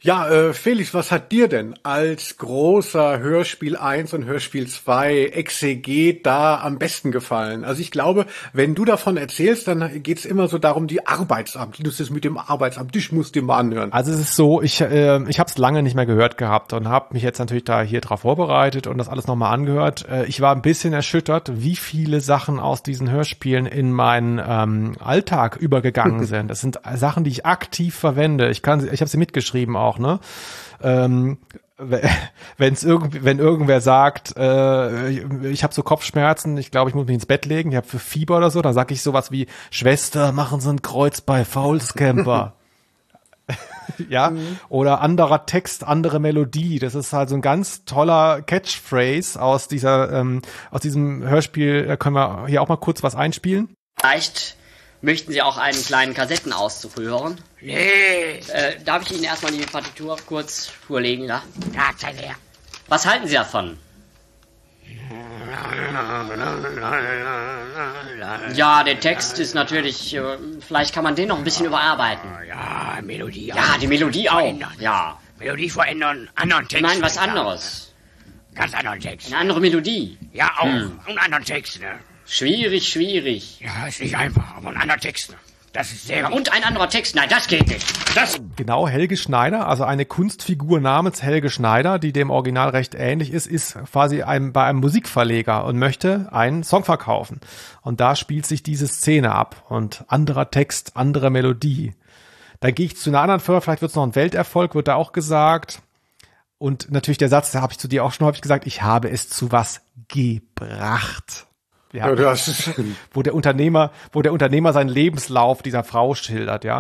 Ja, äh, Felix, was hat dir denn als großer Hörspiel eins und Hörspiel zwei Exeget da am besten gefallen? Also ich glaube, wenn du davon erzählst, dann geht's immer so darum, die Arbeitsamt. Du bist mit dem Arbeitsamt, ich muss dir mal anhören. Also es ist so, ich äh, ich habe es lange nicht mehr gehört gehabt und habe mich jetzt natürlich da hier drauf vorbereitet und das alles nochmal angehört. Äh, ich war ein bisschen erschüttert, wie viele Sachen aus diesen Hörspielen in meinen ähm, Alltag übergegangen sind. Das sind Sachen, die ich aktiv verwende. Ich kann, ich habe sie mitgeschrieben auch. Auch, ne? Ähm, wenn's irgendwie, wenn irgendwer sagt, äh, ich, ich habe so Kopfschmerzen, ich glaube, ich muss mich ins Bett legen, ich habe für Fieber oder so, dann sage ich sowas wie, Schwester, machen Sie ein Kreuz bei Faulscamper. Ja, mhm. Oder anderer Text, andere Melodie. Das ist halt so ein ganz toller Catchphrase aus dieser, ähm, aus diesem Hörspiel. Da können wir hier auch mal kurz was einspielen. Vielleicht möchten Sie auch einen kleinen Kassettenauszug hören? Nee. Äh, darf ich Ihnen erstmal die Partitur kurz vorlegen, ja? Ja, zeig her. Was halten Sie davon? Ja, der Text ist natürlich, äh, vielleicht kann man den noch ein bisschen überarbeiten. Ja, Melodie auch. Ja, die Melodie auch. Verändern. Ja. Melodie verändern, anderen Text. Nein, was anderes. Ganz anderen Text. Eine andere Melodie. Ja, auch. Hm. Und anderen Text, ne? Schwierig, schwierig. Ja, ist nicht einfach, aber ein anderer Text. Das ist sehr ja, und ein anderer Text. Nein, das geht nicht. Das genau, Helge Schneider, also eine Kunstfigur namens Helge Schneider, die dem Original recht ähnlich ist, ist quasi ein, bei einem Musikverleger und möchte einen Song verkaufen. Und da spielt sich diese Szene ab. Und anderer Text, andere Melodie. Dann gehe ich zu einer anderen Firma, vielleicht wird es noch ein Welterfolg, wird da auch gesagt. Und natürlich der Satz, da habe ich zu dir auch schon häufig gesagt, ich habe es zu was gebracht. Ja, das ist wo der Unternehmer, wo der Unternehmer seinen Lebenslauf dieser Frau schildert, ja.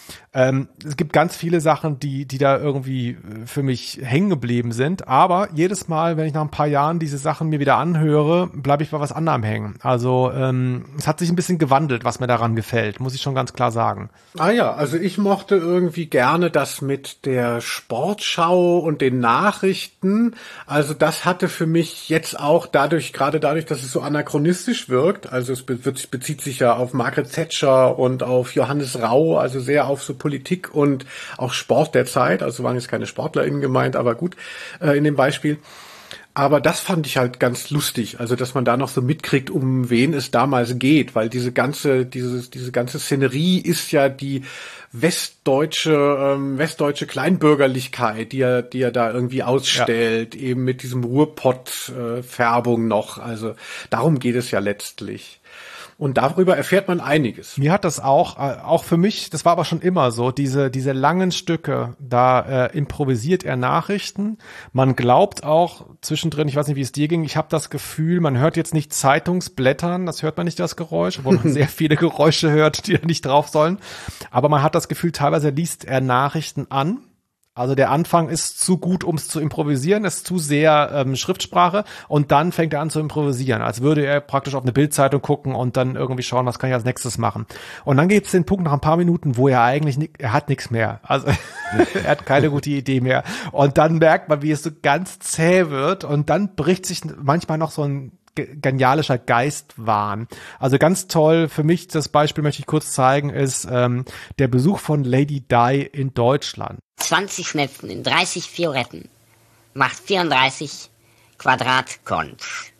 Ähm, es gibt ganz viele Sachen, die, die da irgendwie für mich hängen geblieben sind. Aber jedes Mal, wenn ich nach ein paar Jahren diese Sachen mir wieder anhöre, bleibe ich bei was anderem hängen. Also ähm, es hat sich ein bisschen gewandelt, was mir daran gefällt, muss ich schon ganz klar sagen. Ah ja, also ich mochte irgendwie gerne das mit der Sportschau und den Nachrichten. Also das hatte für mich jetzt auch dadurch, gerade dadurch, dass es so anachronistisch wirkt, also es be- bezieht sich ja auf Margaret Thatcher und auf Johannes Rau, also sehr auf so Politik und auch Sport der Zeit, also waren jetzt keine SportlerInnen gemeint, aber gut, äh, in dem Beispiel. Aber das fand ich halt ganz lustig, also dass man da noch so mitkriegt, um wen es damals geht, weil diese ganze, dieses, diese ganze Szenerie ist ja die westdeutsche, ähm, westdeutsche Kleinbürgerlichkeit, die er, die er da irgendwie ausstellt, ja. Eben mit diesem Ruhrpott-Färbung äh, noch, also darum geht es ja letztlich. Und darüber erfährt man einiges. Mir hat das auch, äh, auch für mich, das war aber schon immer so, diese diese langen Stücke, da äh, improvisiert er Nachrichten. Man glaubt auch zwischendrin, ich weiß nicht, wie es dir ging, ich habe das Gefühl, man hört jetzt nicht Zeitungsblättern, das hört man nicht, das Geräusch, obwohl man sehr viele Geräusche hört, die da nicht drauf sollen. Aber man hat das Gefühl, teilweise liest er Nachrichten an. Also der Anfang ist zu gut, um es zu improvisieren, ist zu sehr ähm, Schriftsprache und dann fängt er an zu improvisieren, als würde er praktisch auf eine Bildzeitung gucken und dann irgendwie schauen, was kann ich als nächstes machen. Und dann gibt es den Punkt nach ein paar Minuten, wo er eigentlich, ni- er hat nichts mehr, also er hat keine gute Idee mehr. Und dann merkt man, wie es so ganz zäh wird und dann bricht sich manchmal noch so ein genialischer Geistwahn. Also ganz toll, für mich, das Beispiel möchte ich kurz zeigen, ist ähm, der Besuch von Lady Di in Deutschland. zwanzig Schnepfen in dreißig Fioretten macht vierunddreißig Quadratkonch.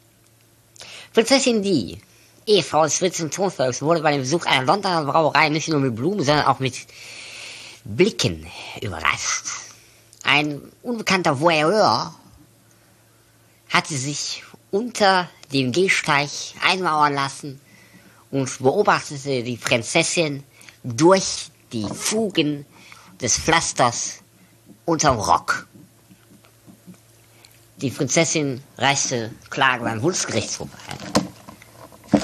Prinzessin Di, Ehefrau des Fritzen Thronfolgs, wurde bei dem Besuch einer Londoner Brauerei nicht nur mit Blumen, sondern auch mit Blicken überrascht. Ein unbekannter Voyeur hatte sich unter dem Gehsteig einmauern lassen und beobachtete die Prinzessin durch die Fugen des Pflasters unterm Rock. Die Prinzessin reichte Klage beim Bundesgerichtshof ein.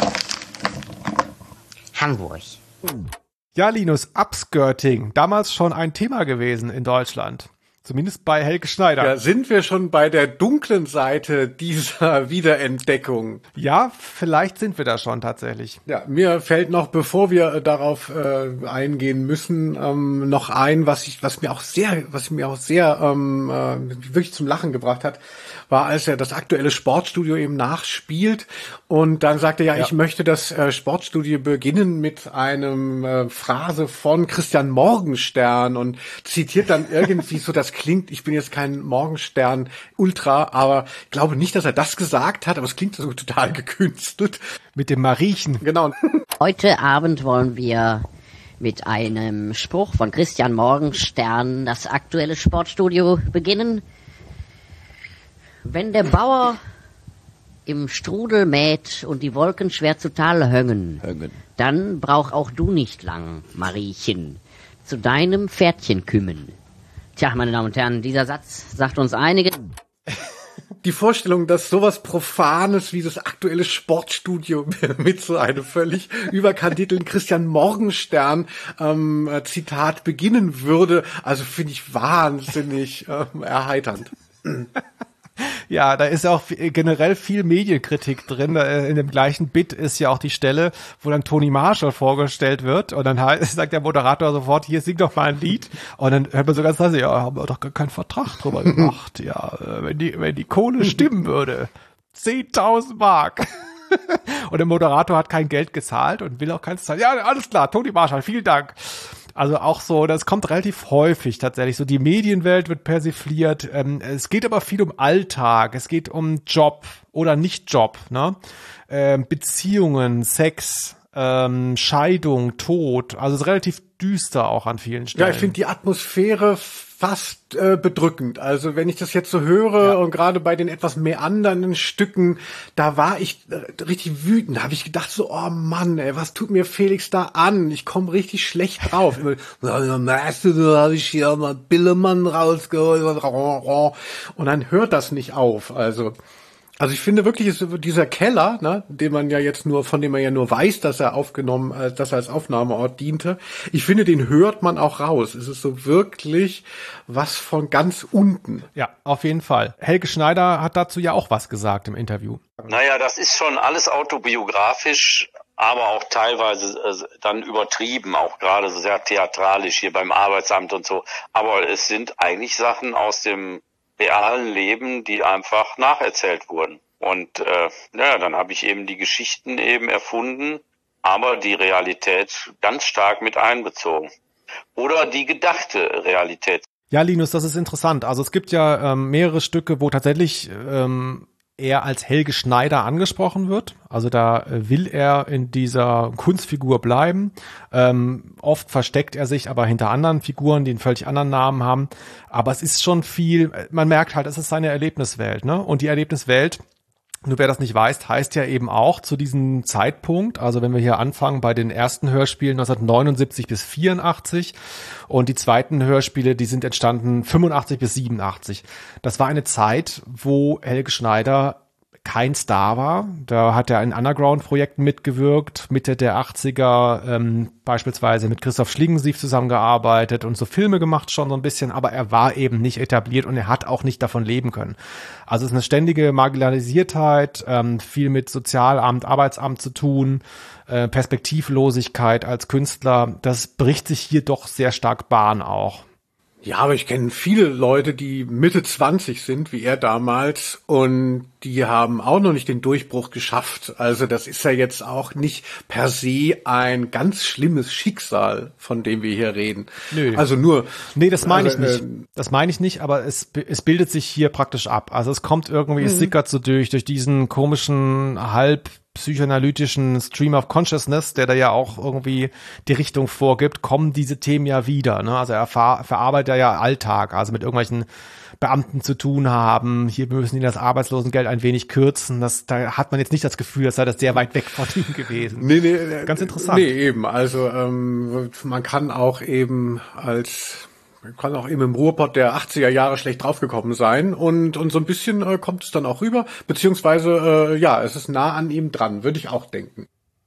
Hamburg. Ja, Linus, Upskirting, damals schon ein Thema gewesen in Deutschland. Zumindest bei Helge Schneider. Ja, sind wir schon bei der dunklen Seite dieser Wiederentdeckung? Ja, vielleicht sind wir da schon tatsächlich. Ja, mir fällt noch, bevor wir äh, darauf äh, eingehen müssen, ähm, noch ein, was ich, was mir auch sehr, was mir auch sehr ähm, äh, wirklich zum Lachen gebracht hat, war, als er das aktuelle Sportstudio eben nachspielt und dann sagte er, ja, Ja. ich möchte das äh, Sportstudio beginnen mit einem äh, Phrase von Christian Morgenstern und zitiert dann irgendwie so das klingt, ich bin jetzt kein Morgenstern-Ultra, aber ich glaube nicht, dass er das gesagt hat, aber es klingt so total gekünstelt. Mit dem Mariechen. Genau. Heute Abend wollen wir mit einem Spruch von Christian Morgenstern das aktuelle Sportstudio beginnen. Wenn der Bauer im Strudel mäht und die Wolken schwer zu Tal höngen, Höngen. dann brauch auch du nicht lang, Mariechen, zu deinem Pferdchen kümmen. Tja, meine Damen und Herren, dieser Satz sagt uns einige. Die Vorstellung, dass sowas Profanes wie das aktuelle Sportstudio mit so einem völlig überkandidelten Christian Morgenstern ähm, Zitat beginnen würde, also finde ich wahnsinnig ähm, erheiternd. Ja, da ist ja auch generell viel Medienkritik drin. In dem gleichen Bit ist ja auch die Stelle, wo dann Toni Marshall vorgestellt wird und dann sagt der Moderator sofort, hier sing doch mal ein Lied und dann hört man so ganz leise, ja, haben wir doch gar keinen Vertrag drüber gemacht. Ja, wenn die, wenn die Kohle stimmen würde, zehntausend Mark. Und der Moderator hat kein Geld gezahlt und will auch keins zahlen. Ja, alles klar, Toni Marshall, vielen Dank. Also auch so, das kommt relativ häufig tatsächlich. So die Medienwelt wird persifliert. Ähm, es geht aber viel um Alltag. Es geht um Job oder Nicht-Job, ne? Ähm, Beziehungen, Sex, ähm, Scheidung, Tod. Also es ist relativ düster auch an vielen Stellen. Ja, ich finde die Atmosphäre fast äh, bedrückend. Also wenn ich das jetzt so höre Ja. und gerade bei den etwas meandernden Stücken, da war ich äh, richtig wütend. Da habe ich gedacht so, oh Mann, ey, was tut mir Felix da an? Ich komme richtig schlecht drauf. Immer, "Ja, merkst du, da habe ich hier mal Billemann rausgeholt." Und dann hört das nicht auf. Also Also ich finde wirklich, ist dieser Keller, ne, den man ja jetzt nur, von dem man ja nur weiß, dass er aufgenommen, äh, dass er als Aufnahmeort diente, ich finde, den hört man auch raus. Es ist so wirklich was von ganz unten. Ja, auf jeden Fall. Helge Schneider hat dazu ja auch was gesagt im Interview. Naja, das ist schon alles autobiografisch, aber auch teilweise äh, dann übertrieben, auch gerade sehr theatralisch hier beim Arbeitsamt und so. Aber es sind eigentlich Sachen aus dem realen Leben, die einfach nacherzählt wurden. Und äh, ja, dann habe ich eben die Geschichten eben erfunden, aber die Realität ganz stark mit einbezogen. Oder die gedachte Realität. Ja, Linus, das ist interessant. Also es gibt ja ähm, mehrere Stücke, wo tatsächlich ähm, er als Helge Schneider angesprochen wird. Also da äh, will er in dieser Kunstfigur bleiben. Ähm, oft versteckt er sich aber hinter anderen Figuren, die einen völlig anderen Namen haben. Aber es ist schon viel, man merkt halt, es ist seine Erlebniswelt, ne? Und die Erlebniswelt, nur wer das nicht weiß, heißt ja eben auch zu diesem Zeitpunkt, also wenn wir hier anfangen bei den ersten Hörspielen neunzehnhundertneunundsiebzig bis vierundachtzig und die zweiten Hörspiele, die sind entstanden fünfundachtzig bis siebenundachtzig. Das war eine Zeit, wo Helge Schneider kein Star war. Da hat er in Underground-Projekten mitgewirkt, Mitte der achtziger, ähm, beispielsweise mit Christoph Schlingensief zusammengearbeitet und so Filme gemacht schon so ein bisschen, aber er war eben nicht etabliert und er hat auch nicht davon leben können. Also es ist eine ständige Marginalisiertheit, ähm, viel mit Sozialamt, Arbeitsamt zu tun, äh, Perspektivlosigkeit als Künstler. Das bricht sich hier doch sehr stark Bahn auch. Ja, aber ich kenne viele Leute, die Mitte zwanzig sind, wie er damals, und die haben auch noch nicht den Durchbruch geschafft. Also das ist ja jetzt auch nicht per se ein ganz schlimmes Schicksal, von dem wir hier reden. Nö. Also nur... Nee, das meine also, ich nicht. Äh, das meine ich nicht, aber es, es bildet sich hier praktisch ab. Also es kommt irgendwie, mhm. es sickert so durch, durch diesen komischen, halb psychoanalytischen Stream of Consciousness, der da ja auch irgendwie die Richtung vorgibt, kommen diese Themen ja wieder. Ne? Also er ver- verarbeitet ja Alltag, also mit irgendwelchen Beamten zu tun haben. Hier müssen die das Arbeitslosengeld ein wenig kürzen. Das, da hat man jetzt nicht das Gefühl, das sei das sehr weit weg von ihm gewesen. Nee, nee, ganz interessant. Nee, eben. Also ähm, man kann auch eben als Man kann auch eben im Ruhrpott der achtziger Jahre schlecht draufgekommen sein und und so ein bisschen äh, kommt es dann auch rüber, beziehungsweise äh, ja, es ist nah an ihm dran, würde ich auch denken.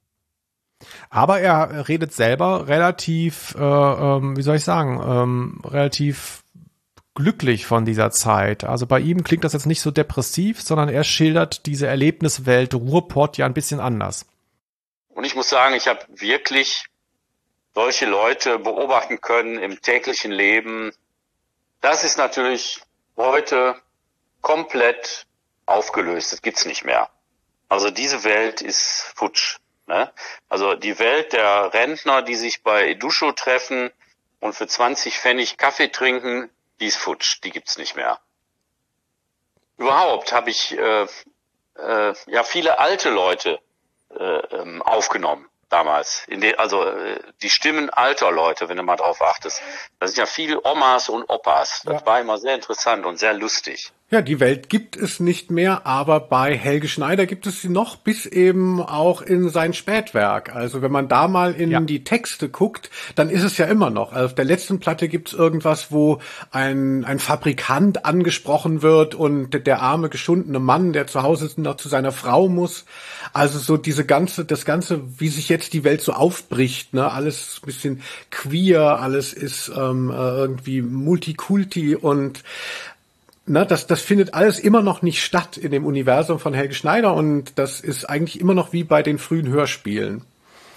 Aber er redet selber relativ, äh, ähm, wie soll ich sagen, ähm, relativ glücklich von dieser Zeit. Also bei ihm klingt das jetzt nicht so depressiv, sondern er schildert diese Erlebniswelt Ruhrpott ja ein bisschen anders. Und ich muss sagen, ich habe wirklich solche Leute beobachten können im täglichen Leben. Das ist natürlich heute komplett aufgelöst. Das gibt's nicht mehr. Also diese Welt ist futsch. Ne? Also die Welt der Rentner, die sich bei Eduscho treffen und für zwanzig Pfennig Kaffee trinken, die ist futsch. Die gibt's nicht mehr. Überhaupt habe ich äh, äh, ja viele alte Leute äh, ähm, aufgenommen damals. In de, also äh, die Stimmen alter Leute, wenn du mal drauf achtest. Das sind ja viele Omas und Opas. Das ja. war immer sehr interessant und sehr lustig. Ja, die Welt gibt es nicht mehr, aber bei Helge Schneider gibt es sie noch, bis eben auch in sein Spätwerk. Also wenn man da mal in ja. die Texte guckt, dann ist es ja immer noch. Also auf der letzten Platte gibt es irgendwas, wo ein ein Fabrikant angesprochen wird und der arme, geschundene Mann, der zu Hause noch zu seiner Frau muss. Also so diese ganze, das Ganze, wie sich jetzt die Welt so aufbricht, ne, alles ein bisschen queer, alles ist ähm, irgendwie Multikulti und Na, das, das findet alles immer noch nicht statt in dem Universum von Helge Schneider und das ist eigentlich immer noch wie bei den frühen Hörspielen.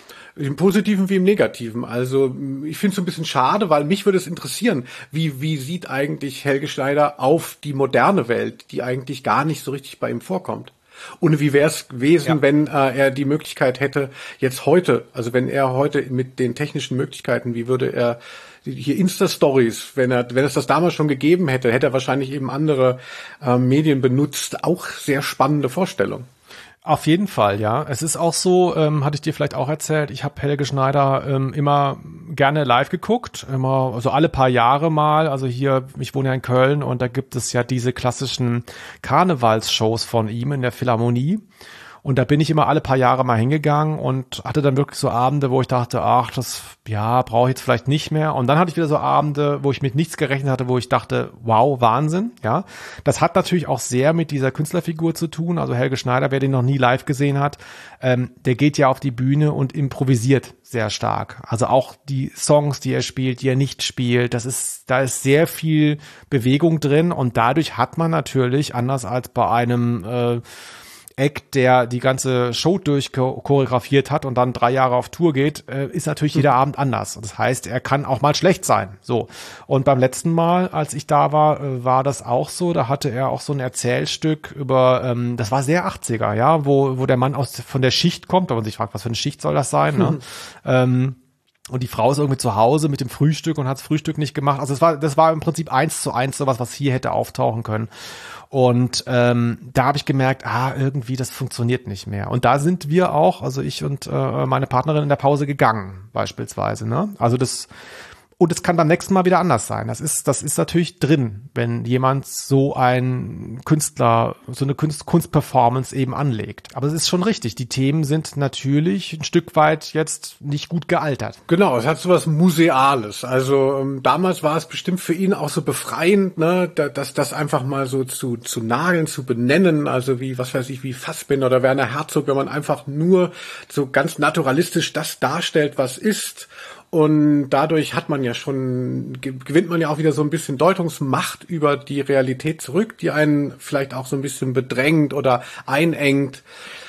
Im Positiven wie im Negativen. Also ich finde es so ein bisschen schade, weil mich würde es interessieren, wie, wie sieht eigentlich Helge Schneider auf die moderne Welt, die eigentlich gar nicht so richtig bei ihm vorkommt. Und wie wäre es gewesen, ja. wenn äh, er die Möglichkeit hätte, jetzt heute, also wenn er heute mit den technischen Möglichkeiten, wie würde er hier Insta-Stories, wenn er, wenn es das damals schon gegeben hätte, hätte er wahrscheinlich eben andere äh, Medien benutzt. Auch sehr spannende Vorstellung. Auf jeden Fall, ja. Es ist auch so, ähm, hatte ich dir vielleicht auch erzählt, ich habe Helge Schneider ähm, immer gerne live geguckt, immer, also alle paar Jahre mal. Also hier, ich wohne ja in Köln und da gibt es ja diese klassischen Karnevalsshows von ihm in der Philharmonie. Und da bin ich immer alle paar Jahre mal hingegangen und hatte dann wirklich so Abende, wo ich dachte, ach, das, ja, brauche ich jetzt vielleicht nicht mehr. Und dann hatte ich wieder so Abende, wo ich mit nichts gerechnet hatte, wo ich dachte, wow, Wahnsinn, ja. Das hat natürlich auch sehr mit dieser Künstlerfigur zu tun. Also Helge Schneider, wer den noch nie live gesehen hat, ähm, der geht ja auf die Bühne und improvisiert sehr stark. Also auch die Songs, die er spielt, die er nicht spielt, das ist, da ist sehr viel Bewegung drin und dadurch hat man natürlich, anders als bei einem, äh, Eck, der die ganze Show durchchoreografiert hat und dann drei Jahre auf Tour geht, äh, ist natürlich jeder mhm. Abend anders. Das heißt, er kann auch mal schlecht sein. So. Und beim letzten Mal, als ich da war, äh, war das auch so. Da hatte er auch so ein Erzählstück über, ähm, das war sehr achtziger, ja, wo wo der Mann aus von der Schicht kommt, aber man sich fragt, was für eine Schicht soll das sein, ne? Mhm. Ähm, und die Frau ist irgendwie zu Hause mit dem Frühstück und hat das Frühstück nicht gemacht. Also es war, das war im Prinzip eins zu eins sowas, was hier hätte auftauchen können. Und ähm, da habe ich gemerkt, ah, irgendwie, das funktioniert nicht mehr. Und da sind wir auch, also ich und äh, meine Partnerin in der Pause gegangen, beispielsweise, ne? Also das, und es kann beim nächsten Mal wieder anders sein. Das ist, das ist natürlich drin, wenn jemand so ein Künstler, so eine Kunst, Kunstperformance eben anlegt. Aber es ist schon richtig. Die Themen sind natürlich ein Stück weit jetzt nicht gut gealtert. Genau, es hat so was Museales. Also ähm, damals war es bestimmt für ihn auch so befreiend, ne, dass das einfach mal so zu zu nageln, zu benennen. Also wie, was weiß ich, wie Fassbinder oder Werner Herzog, wenn man einfach nur so ganz naturalistisch das darstellt, was ist. Und dadurch hat man ja schon, gewinnt man ja auch wieder so ein bisschen Deutungsmacht über die Realität zurück, die einen vielleicht auch so ein bisschen bedrängt oder einengt.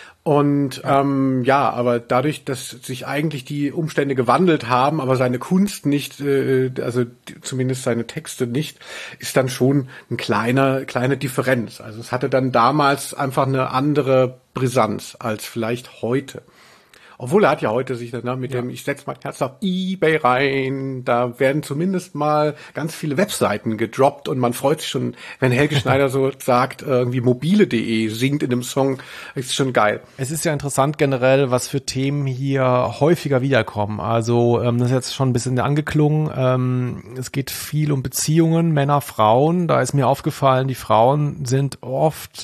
Und ähm, ja, aber dadurch, dass sich eigentlich die Umstände gewandelt haben, aber seine Kunst nicht, äh, also zumindest seine Texte nicht, ist dann schon ein kleiner, kleine Differenz. Also es hatte dann damals einfach eine andere Brisanz als vielleicht heute. Obwohl er hat ja heute sich dann ne, mit ja. dem, ich setze mein Herz auf eBay rein, da werden zumindest mal ganz viele Webseiten gedroppt und man freut sich schon, wenn Helge Schneider so sagt, irgendwie mobile punkt de singt in dem Song, ist schon geil. Es ist ja interessant generell, was für Themen hier häufiger wiederkommen. Also ähm, das ist jetzt schon ein bisschen angeklungen. Ähm, es geht viel um Beziehungen, Männer, Frauen. Da ist mir aufgefallen, die Frauen sind oft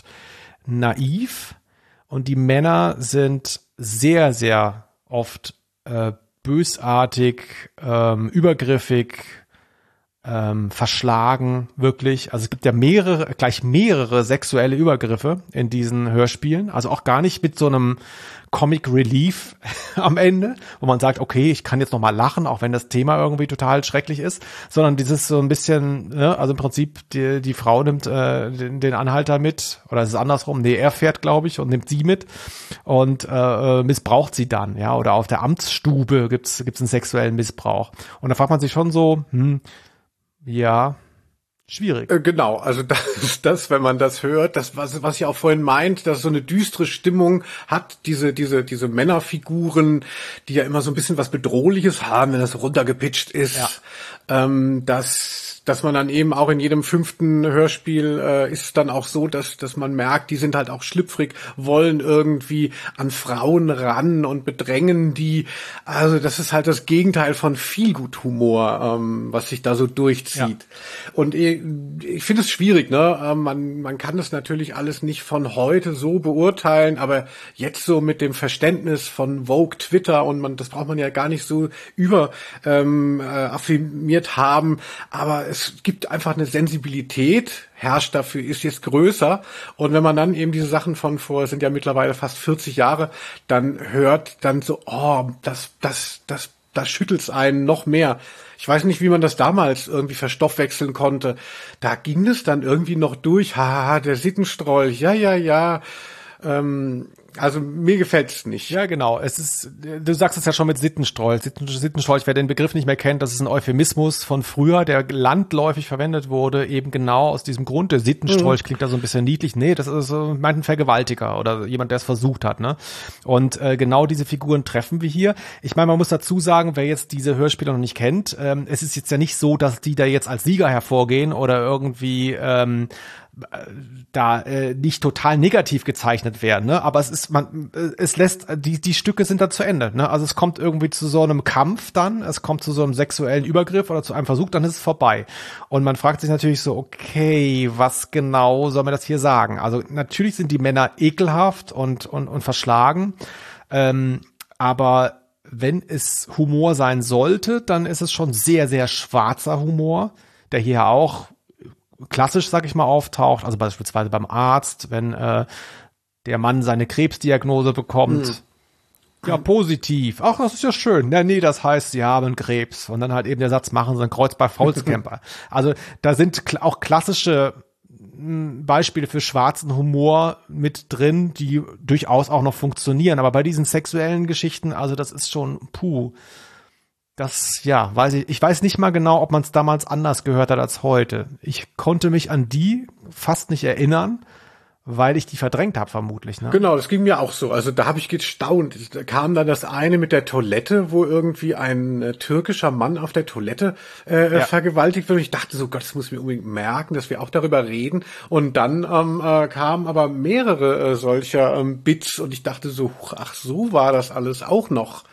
naiv und die Männer sind sehr, sehr oft äh, bösartig, ähm, übergriffig, ähm, verschlagen, wirklich. Also es gibt ja mehrere, gleich mehrere sexuelle Übergriffe in diesen Hörspielen. Also auch gar nicht mit so einem Comic Relief am Ende, wo man sagt, okay, ich kann jetzt noch mal lachen, auch wenn das Thema irgendwie total schrecklich ist, sondern dieses so ein bisschen, ne, also im Prinzip die, die Frau nimmt äh, den, den Anhalter mit, oder es ist andersrum, nee, er fährt, glaube ich, und nimmt sie mit und äh, missbraucht sie dann, ja, oder auf der Amtsstube gibt's gibt's einen sexuellen Missbrauch. Und da fragt man sich schon so, hm, ja, schwierig. Äh, genau, also das ist das, wenn man das hört, das, was, was ich auch vorhin meint, dass so eine düstere Stimmung hat, diese, diese, diese Männerfiguren, die ja immer so ein bisschen was Bedrohliches haben, wenn das runtergepitcht ist, ja. ähm, dass dass man dann eben auch in jedem fünften Hörspiel äh, ist es dann auch so, dass dass man merkt, die sind halt auch schlüpfrig, wollen irgendwie an Frauen ran und bedrängen die. Also das ist halt das Gegenteil von Feelgood-Humor, ähm, was sich da so durchzieht. Ja. Und ich, ich finde es schwierig, ne? Ähm, man man kann das natürlich alles nicht von heute so beurteilen, aber jetzt so mit dem Verständnis von Vogue, Twitter und man, das braucht man ja gar nicht so über ähm, äh, affirmiert haben, aber es gibt einfach eine Sensibilität, herrscht dafür, ist jetzt größer. Und wenn man dann eben diese Sachen von vor, sind ja mittlerweile fast vierzig Jahre, dann hört, dann so, oh, das, das, das, das schüttelt's einen noch mehr. Ich weiß nicht, wie man das damals irgendwie verstoffwechseln konnte. Da ging es dann irgendwie noch durch. Haha, der Sittenstrolch, ja, ja, ja. Ähm, Also mir gefällt's nicht. Ja, genau. Es ist, du sagst es ja schon mit Sittenstrolch. Sitten, Sittenstrolch, wer den Begriff nicht mehr kennt, das ist ein Euphemismus von früher, der landläufig verwendet wurde, eben genau aus diesem Grund. Der Sittenstrolch mhm. klingt da so ein bisschen niedlich. Nee, das ist so, meint ein Vergewaltiger oder jemand, der es versucht hat, ne? Und äh, genau diese Figuren treffen wir hier. Ich meine, man muss dazu sagen, wer jetzt diese Hörspiele noch nicht kennt, ähm, es ist jetzt ja nicht so, dass die da jetzt als Sieger hervorgehen oder irgendwie ähm, da äh, nicht total negativ gezeichnet werden, ne? Aber es ist man äh, es lässt die die Stücke sind da zu Ende, ne? Also es kommt irgendwie zu so einem Kampf dann, es kommt zu so einem sexuellen Übergriff oder zu einem Versuch, dann ist es vorbei. Und man fragt sich natürlich so, okay, was genau soll man das hier sagen? Also natürlich sind die Männer ekelhaft und und und verschlagen, ähm, aber wenn es Humor sein sollte, dann ist es schon sehr sehr schwarzer Humor, der hier auch klassisch, sag ich mal, auftaucht, also beispielsweise beim Arzt, wenn äh, der Mann seine Krebsdiagnose bekommt. Hm. Ja, positiv. Ach, das ist ja schön. Ja, nee, das heißt, sie haben Krebs. Und dann halt eben der Satz, machen sie ein Kreuz bei Faulscamper. Also da sind kl- auch klassische m, Beispiele für schwarzen Humor mit drin, die durchaus auch noch funktionieren. Aber bei diesen sexuellen Geschichten, also das ist schon puh. Das, ja, weiß ich, ich weiß nicht mal genau, ob man es damals anders gehört hat als heute. Ich konnte mich an die fast nicht erinnern, weil ich die verdrängt habe, vermutlich, ne? Genau, das ging mir auch so. Also da habe ich gestaunt. Da kam dann das eine mit der Toilette, wo irgendwie ein äh, türkischer Mann auf der Toilette äh, ja. vergewaltigt wird. Und ich dachte so, Gott, das muss ich mir unbedingt merken, dass wir auch darüber reden. Und dann ähm, äh, kamen aber mehrere äh, solcher ähm, Bits und ich dachte so, ach, so war das alles auch noch.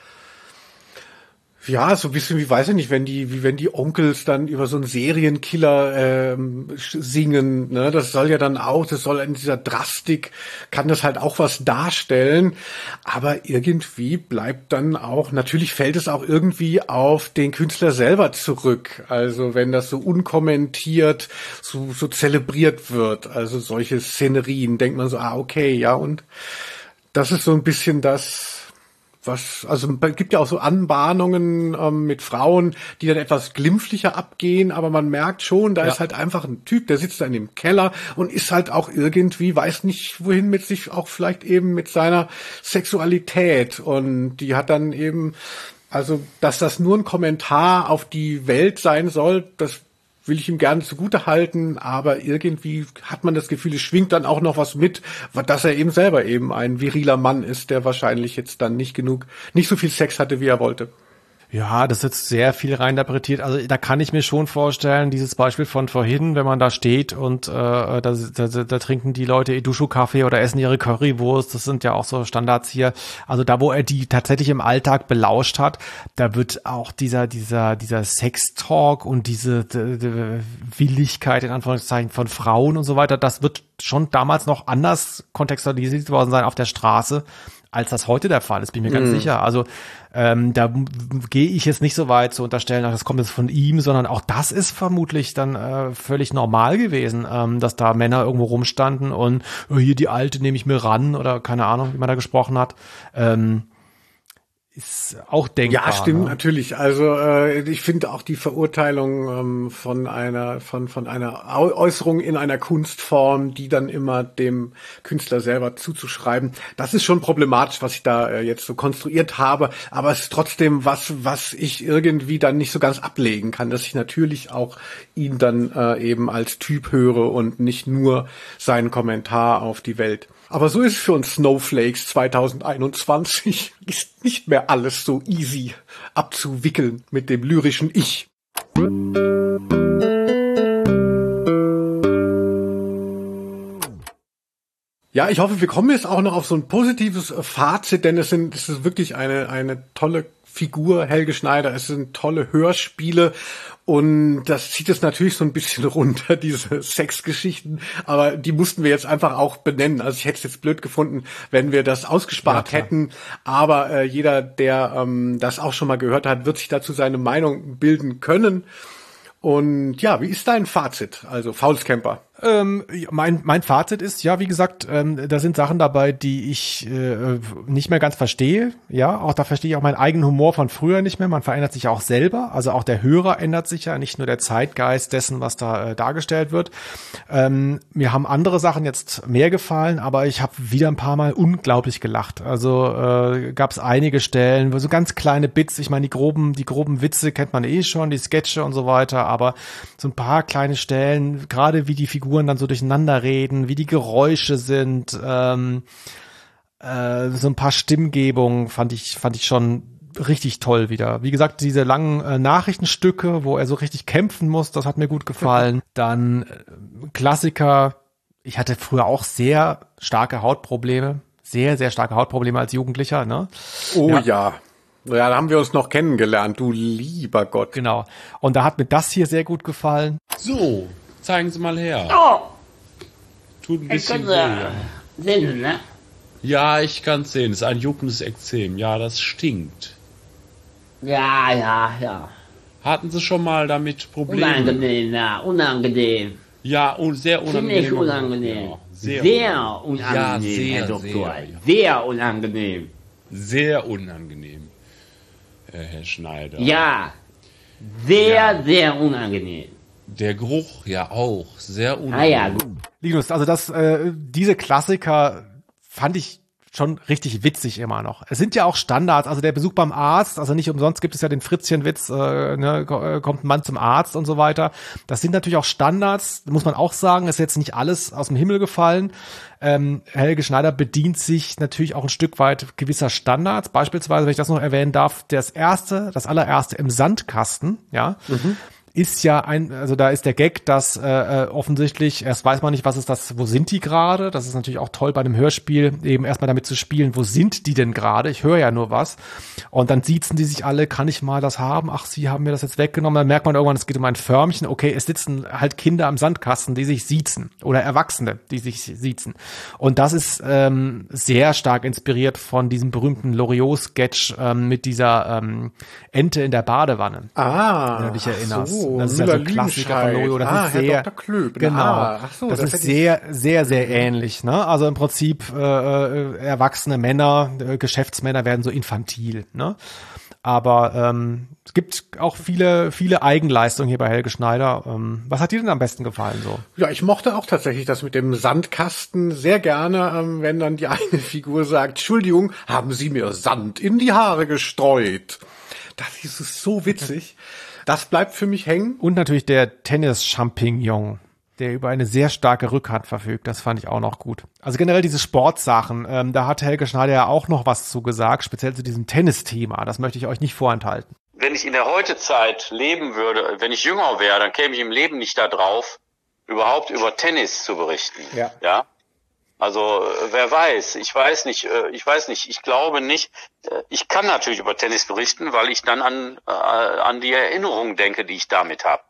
Ja, so ein bisschen wie, weiß ich nicht, wenn die, wie wenn die Onkels dann über so einen Serienkiller ähm, singen, ne, das soll ja dann auch, das soll in dieser Drastik, kann das halt auch was darstellen, aber irgendwie bleibt dann auch, natürlich fällt es auch irgendwie auf den Künstler selber zurück, also wenn das so unkommentiert, so, so zelebriert wird, also solche Szenerien, denkt man so, ah, okay, ja, und das ist so ein bisschen das, was, also es gibt ja auch so Anbahnungen ähm, mit Frauen, die dann etwas glimpflicher abgehen, aber man merkt schon, da ja. ist halt einfach ein Typ, der sitzt da in dem Keller und ist halt auch irgendwie, weiß nicht wohin mit sich, auch vielleicht eben mit seiner Sexualität, und die hat dann eben, also dass das nur ein Kommentar auf die Welt sein soll, das will ich ihm gerne zugute halten, aber irgendwie hat man das Gefühl, es schwingt dann auch noch was mit, dass er eben selber eben ein viriler Mann ist, der wahrscheinlich jetzt dann nicht genug, nicht so viel Sex hatte, wie er wollte. Ja, das ist jetzt sehr viel reininterpretiert. Also da kann ich mir schon vorstellen, dieses Beispiel von vorhin, wenn man da steht und äh, da, da, da trinken die Leute Edusho-Kaffee oder essen ihre Currywurst, das sind ja auch so Standards hier. Also da, wo er die tatsächlich im Alltag belauscht hat, da wird auch dieser dieser dieser Sex-Talk und diese die, die Willigkeit in Anführungszeichen von Frauen und so weiter, das wird schon damals noch anders kontextualisiert worden sein auf der Straße, als das heute der Fall ist, bin ich mir ganz Mhm. sicher. Also ähm, da gehe ich jetzt nicht so weit zu unterstellen, ach, das kommt jetzt von ihm, sondern auch das ist vermutlich dann äh, völlig normal gewesen, ähm, dass da Männer irgendwo rumstanden und oh, hier die Alte nehme ich mir ran oder keine Ahnung, wie man da gesprochen hat. Ähm, ist auch denkbar. Ja, stimmt, ne? natürlich. Also äh, ich finde auch die Verurteilung ähm, von einer von von einer Au- Äußerung in einer Kunstform, die dann immer dem Künstler selber zuzuschreiben, das ist schon problematisch, was ich da äh, jetzt so konstruiert habe. Aber es ist trotzdem was, was ich irgendwie dann nicht so ganz ablegen kann, dass ich natürlich auch ihn dann äh, eben als Typ höre und nicht nur seinen Kommentar auf die Welt. Aber so ist es für uns Snowflakes zwanzig einundzwanzig. Ist nicht mehr alles so easy abzuwickeln mit dem lyrischen Ich. Ja, ich hoffe, wir kommen jetzt auch noch auf so ein positives Fazit, denn es sind, es ist wirklich eine, eine tolle Figur, Helge Schneider. Es sind tolle Hörspiele und das zieht es natürlich so ein bisschen runter, diese Sexgeschichten, aber die mussten wir jetzt einfach auch benennen. Also ich hätte es jetzt blöd gefunden, wenn wir das ausgespart Ja, hätten, aber äh, jeder, der ähm, das auch schon mal gehört hat, wird sich dazu seine Meinung bilden können. Und ja, wie ist dein Fazit? Also Faulscamper. Ähm, mein, mein Fazit ist, ja, wie gesagt, ähm, da sind Sachen dabei, die ich äh, nicht mehr ganz verstehe. Ja, auch da verstehe ich auch meinen eigenen Humor von früher nicht mehr. Man verändert sich ja auch selber. Also auch der Hörer ändert sich ja, nicht nur der Zeitgeist dessen, was da äh, dargestellt wird. Ähm, mir haben andere Sachen jetzt mehr gefallen, aber ich habe wieder ein paar Mal unglaublich gelacht. Also äh, gab es einige Stellen, wo so ganz kleine Bits, ich meine, die groben, die groben Witze kennt man eh schon, die Sketche und so weiter, aber so ein paar kleine Stellen, gerade wie die Figuren dann so durcheinander reden, wie die Geräusche sind, ähm, äh, so ein paar Stimmgebungen fand ich, fand ich schon richtig toll wieder. Wie gesagt, diese langen äh, Nachrichtenstücke, wo er so richtig kämpfen muss, das hat mir gut gefallen. Dann äh, Klassiker, ich hatte früher auch sehr starke Hautprobleme, sehr, sehr starke Hautprobleme als Jugendlicher, ne? Oh ja. Ja. Ja, da haben wir uns noch kennengelernt, du lieber Gott. Genau. Und da hat mir das hier sehr gut gefallen. So, zeigen Sie mal her. Oh, Tut ein ich bisschen könnte weh. ja. sehen, ne? Ja, ich kann's sehen. Es ist ein juckendes Ekzem. Ja, das stinkt. Ja, ja, ja. Hatten Sie schon mal damit Probleme? Unangenehm, ja, unangenehm. Ja, und sehr unangenehm. Ziemlich unangenehm. Ja, sehr, sehr unangenehm, Ja, sehr, Herr Doktor. sehr, ja. Sehr unangenehm. Sehr unangenehm, äh, Herr Schneider. Ja, sehr, Ja. sehr unangenehm. Der Geruch ja auch. Sehr Ah unangenehm. ja, gut. Linus, also das, äh, diese Klassiker fand ich schon richtig witzig immer noch. Es sind ja auch Standards, also der Besuch beim Arzt, also nicht umsonst gibt es ja den Fritzchenwitz, äh, ne, ko- äh, kommt ein Mann zum Arzt und so weiter. Das sind natürlich auch Standards, muss man auch sagen, ist jetzt nicht alles aus dem Himmel gefallen. Ähm, Helge Schneider bedient sich natürlich auch ein Stück weit gewisser Standards. Beispielsweise, wenn ich das noch erwähnen darf, das erste, das allererste im Sandkasten, ja, Mhm. ist ja ein, also da ist der Gag, dass äh, äh, offensichtlich, erst weiß man nicht, was ist das, wo sind die gerade? Das ist natürlich auch toll bei einem Hörspiel, eben erstmal damit zu spielen, wo sind die denn gerade? Ich höre ja nur was. Und dann siezen die sich alle, kann ich mal das haben? Ach, sie haben mir das jetzt weggenommen. Dann merkt man irgendwann, es geht um ein Förmchen. Okay, es sitzen halt Kinder am Sandkasten, die sich siezen. Oder Erwachsene, die sich siezen. Und das ist ähm, sehr stark inspiriert von diesem berühmten Loriot-Sketch ähm, mit dieser ähm, Ente in der Badewanne. Ah, wenn du dich erinnerst. so, das ist ja so ein Klassiker von Loriot. Das ah, ist Herr sehr, Doktor Klöb. genau. Ah, ach so, das, das ist hätte ich- sehr, sehr, sehr ähnlich. Ne? Also im Prinzip äh, äh, erwachsene Männer, äh, Geschäftsmänner werden so infantil. Ne? Aber ähm, es gibt auch viele, viele Eigenleistungen hier bei Helge Schneider. Ähm, was hat dir denn am besten gefallen so? Ja, ich mochte auch tatsächlich das mit dem Sandkasten sehr gerne, ähm, wenn dann die eine Figur sagt, Entschuldigung, haben Sie mir Sand in die Haare gestreut. Das ist so witzig. Das bleibt für mich hängen. Und natürlich der Tennis-Champignon, der über eine sehr starke Rückhand verfügt. Das fand ich auch noch gut. Also generell diese Sportsachen, ähm, da hat Helge Schneider ja auch noch was zu gesagt, speziell zu diesem Tennisthema. Das möchte ich euch nicht vorenthalten. Wenn ich in der Heutezeit leben würde, wenn ich jünger wäre, dann käme ich im Leben nicht da drauf, überhaupt über Tennis zu berichten. Ja. Ja. Also äh, wer weiß, ich weiß nicht, äh, ich weiß nicht, ich glaube nicht, äh, ich kann natürlich über Tennis berichten, weil ich dann an äh, an die Erinnerungen denke, die ich damit habe.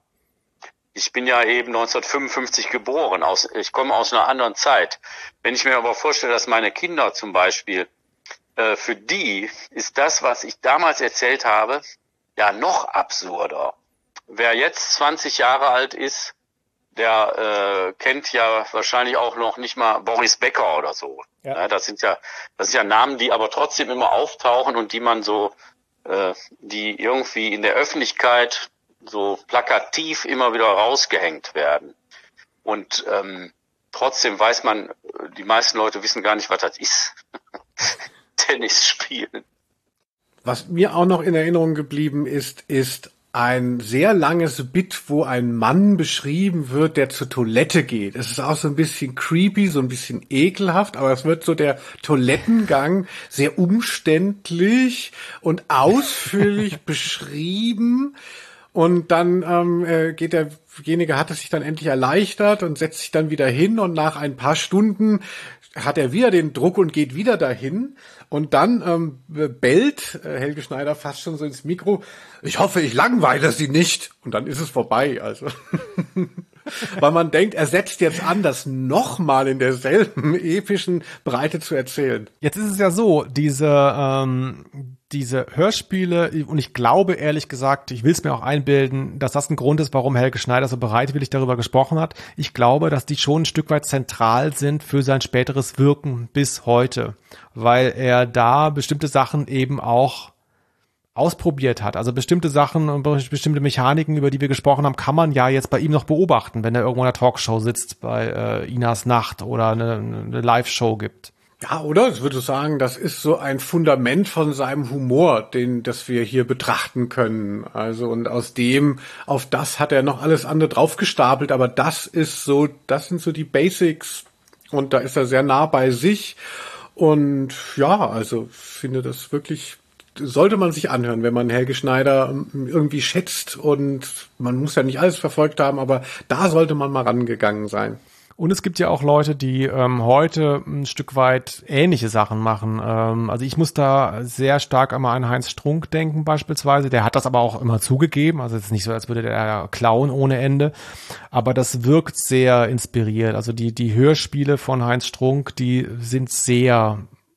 Ich bin ja eben neunzehnhundertfünfundfünfzig geboren, aus, ich komme aus einer anderen Zeit. Wenn ich mir aber vorstelle, dass meine Kinder zum Beispiel äh, für die ist das, was ich damals erzählt habe, ja noch absurder. Wer jetzt zwanzig Jahre alt ist, der äh, kennt ja wahrscheinlich auch noch nicht mal Boris Becker oder so. Ja. Ja, das sind ja, das sind ja Namen, die aber trotzdem immer auftauchen und die man so, äh, die irgendwie in der Öffentlichkeit so plakativ immer wieder rausgehängt werden. Und ähm, trotzdem weiß man, die meisten Leute wissen gar nicht, was das ist. Tennis spielen. Was mir auch noch in Erinnerung geblieben ist, ist ein sehr langes Bit, wo ein Mann beschrieben wird, der zur Toilette geht. Es ist auch so ein bisschen creepy, so ein bisschen ekelhaft, aber es wird so der Toilettengang sehr umständlich und ausführlich beschrieben. Und dann ähm, äh, geht derjenige, hat es sich dann endlich erleichtert und setzt sich dann wieder hin und nach ein paar Stunden hat er wieder den Druck und geht wieder dahin. Und dann ähm, bellt äh, Helge Schneider fast schon so ins Mikro, ich hoffe, ich langweile Sie nicht. Und dann ist es vorbei. Also weil man denkt, er setzt jetzt an, das nochmal in derselben epischen Breite zu erzählen. Jetzt ist es ja so, diese ähm, diese Hörspiele, und ich glaube ehrlich gesagt, ich will es mir auch einbilden, dass das ein Grund ist, warum Helge Schneider so bereitwillig darüber gesprochen hat. Ich glaube, dass die schon ein Stück weit zentral sind für sein späteres Wirken bis heute, weil er da bestimmte Sachen eben auch ausprobiert hat. Also bestimmte Sachen und bestimmte Mechaniken, über die wir gesprochen haben, kann man ja jetzt bei ihm noch beobachten, wenn er irgendwo in einer Talkshow sitzt, bei äh, Inas Nacht oder eine, eine Live-Show gibt. Ja, oder? Ich würde sagen, das ist so ein Fundament von seinem Humor, den, das wir hier betrachten können. Also, und aus dem, auf das hat er noch alles andere draufgestapelt, aber das ist so, das sind so die Basics und da ist er sehr nah bei sich und ja, also, ich finde das wirklich, sollte man sich anhören, wenn man Helge Schneider irgendwie schätzt und man muss ja nicht alles verfolgt haben, aber da sollte man mal rangegangen sein. Und es gibt ja auch Leute, die ähm, heute ein Stück weit ähnliche Sachen machen. Ähm, also ich muss da sehr stark einmal an Heinz Strunk denken beispielsweise. Der hat das aber auch immer zugegeben. Also es ist nicht so, als würde der klauen ohne Ende. Aber das wirkt sehr inspiriert. Also die die Hörspiele von Heinz Strunk, die sind sehr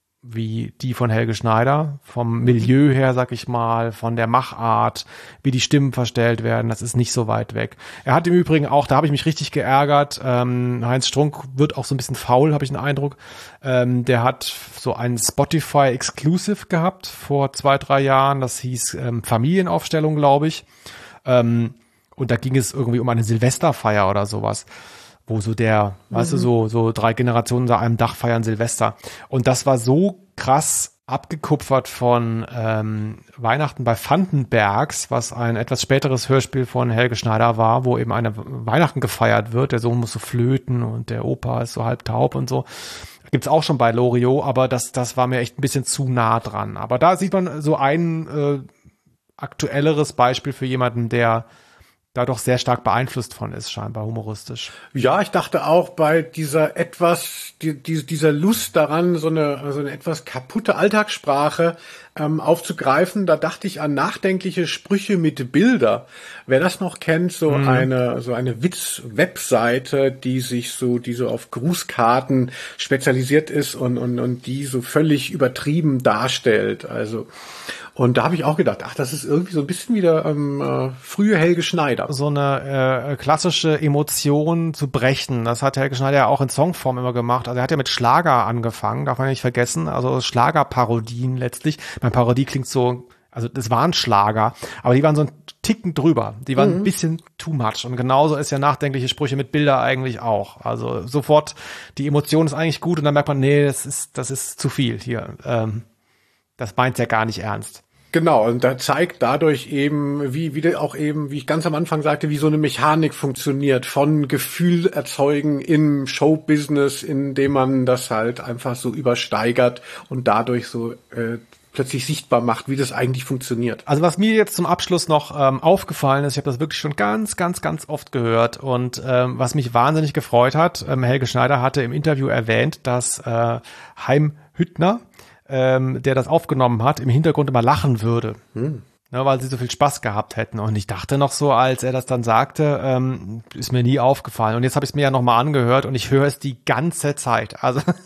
wie die von Helge Schneider, vom Milieu her, sag ich mal, von der Machart, wie die Stimmen verstellt werden, das ist nicht so weit weg. Er hat im Übrigen auch, da habe ich mich richtig geärgert, ähm, Heinz Strunk wird auch so ein bisschen faul, habe ich den Eindruck, ähm, der hat so einen Spotify-Exclusive gehabt vor zwei, drei Jahren, das hieß ähm, Familienaufstellung, glaube ich, ähm, und da ging es irgendwie um eine Silvesterfeier oder sowas, wo so der, mhm. weißt du, so so drei Generationen unter einem Dach feiern Silvester. Und das war so krass abgekupfert von ähm, Weihnachten bei Vandenbergs, was ein etwas späteres Hörspiel von Helge Schneider war, wo eben eine Weihnachten gefeiert wird. Der Sohn muss so flöten und der Opa ist so halb taub und so. Gibt's auch schon bei Loriot, aber das das war mir echt ein bisschen zu nah dran. Aber da sieht man so ein äh, aktuelleres Beispiel für jemanden, der da doch sehr stark beeinflusst von ist, scheinbar humoristisch. Ja, ich dachte auch bei dieser etwas, die, die, dieser Lust daran, so eine, so eine etwas kaputte Alltagssprache ähm, aufzugreifen, da dachte ich an nachdenkliche Sprüche mit Bilder. Wer das noch kennt, so mhm. eine, so eine Witz-Webseite, die sich so, die so auf Grußkarten spezialisiert ist und, und, und die so völlig übertrieben darstellt. Also, und da habe ich auch gedacht, ach, das ist irgendwie so ein bisschen wieder ähm, äh, frühe Helge Schneider. So eine äh, klassische Emotion zu brechen, das hat Helge Schneider ja auch in Songform immer gemacht. Also er hat ja mit Schlager angefangen, darf man nicht vergessen, also Schlagerparodien letztlich. Meine Parodie klingt so, also das waren Schlager, aber die waren so ein Ticken drüber, die waren mhm. ein bisschen too much. Und genauso ist ja nachdenkliche Sprüche mit Bilder eigentlich auch. Also sofort, die Emotion ist eigentlich gut und dann merkt man, nee, das ist, das ist zu viel hier. Ähm, das meint's ja gar nicht ernst. Genau, und da zeigt dadurch eben, wie, wie auch eben, wie ich ganz am Anfang sagte, wie so eine Mechanik funktioniert, von Gefühl erzeugen im Showbusiness, indem man das halt einfach so übersteigert und dadurch so äh, plötzlich sichtbar macht, wie das eigentlich funktioniert. Also was mir jetzt zum Abschluss noch ähm, aufgefallen ist, ich habe das wirklich schon ganz, ganz, ganz oft gehört und ähm, was mich wahnsinnig gefreut hat, ähm, Helge Schneider hatte im Interview erwähnt, dass äh, Haim Hüttner, ähm, der das aufgenommen hat, im Hintergrund immer lachen würde, hm. ne, weil sie so viel Spaß gehabt hätten. Und ich dachte noch so, als er das dann sagte, ähm, ist mir nie aufgefallen. Und jetzt habe ich es mir ja nochmal angehört und ich höre es die ganze Zeit. Also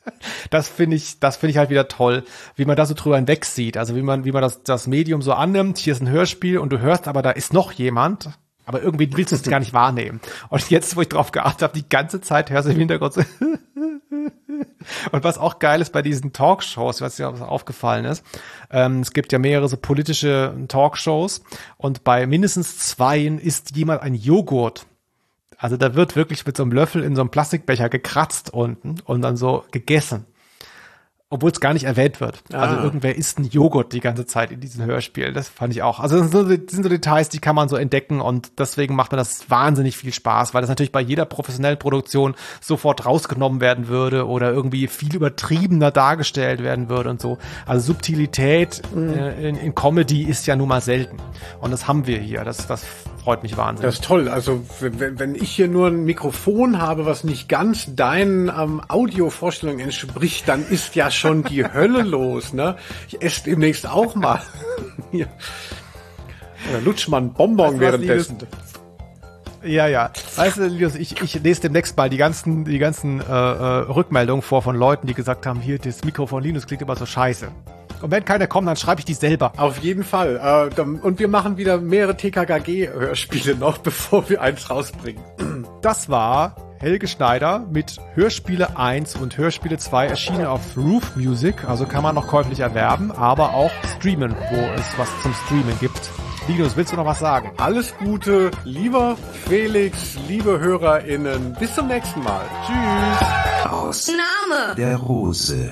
Das finde ich, das finde ich halt wieder toll, wie man da so drüber hinweg sieht. Also wie man, wie man das, das Medium so annimmt. Hier ist ein Hörspiel und du hörst, aber da ist noch jemand. Aber irgendwie willst du es gar nicht wahrnehmen. Und jetzt, wo ich drauf geachtet habe, die ganze Zeit hörst du im Hintergrund so. Und was auch geil ist bei diesen Talkshows, was dir aufgefallen ist, ähm, es gibt ja mehrere so politische Talkshows und bei mindestens zweien isst jemand ein Joghurt. Also da wird wirklich mit so einem Löffel in so einem Plastikbecher gekratzt unten und dann so gegessen. Obwohl es gar nicht erwähnt wird. Ah. Also irgendwer isst einen Joghurt die ganze Zeit in diesen Hörspielen. Das fand ich auch. Also das sind, so, das sind so Details, die kann man so entdecken und deswegen macht mir das wahnsinnig viel Spaß, weil das natürlich bei jeder professionellen Produktion sofort rausgenommen werden würde oder irgendwie viel übertriebener dargestellt werden würde und so. Also Subtilität mhm. äh, in, in Comedy ist ja nun mal selten. Und das haben wir hier. Das, das freut mich wahnsinnig. Das ist toll. Also wenn, wenn ich hier nur ein Mikrofon habe, was nicht ganz deinen ähm, Audiovorstellungen entspricht, dann ist ja schon die Hölle los, ne? Ich esse demnächst auch mal. Oder lutsch mal einen Bonbon währenddessen. Ja, ja. Weißt du, Linus, ich, ich lese demnächst mal die ganzen, die ganzen äh, äh, Rückmeldungen vor von Leuten, die gesagt haben, hier, das Mikro von Linus klingt immer so scheiße. Und wenn keiner kommt, dann schreibe ich die selber. Auf jeden Fall. Äh, und wir machen wieder mehrere T K K G-Hörspiele noch, bevor wir eins rausbringen. Das war Helge Schneider mit Hörspiele eins und Hörspiele zwei erschienen auf Roof Music. Also kann man noch käuflich erwerben, aber auch streamen, wo es was zum Streamen gibt. Linus, willst du noch was sagen? Alles Gute, lieber Felix, liebe HörerInnen. Bis zum nächsten Mal. Tschüss. Aus Name der Rose.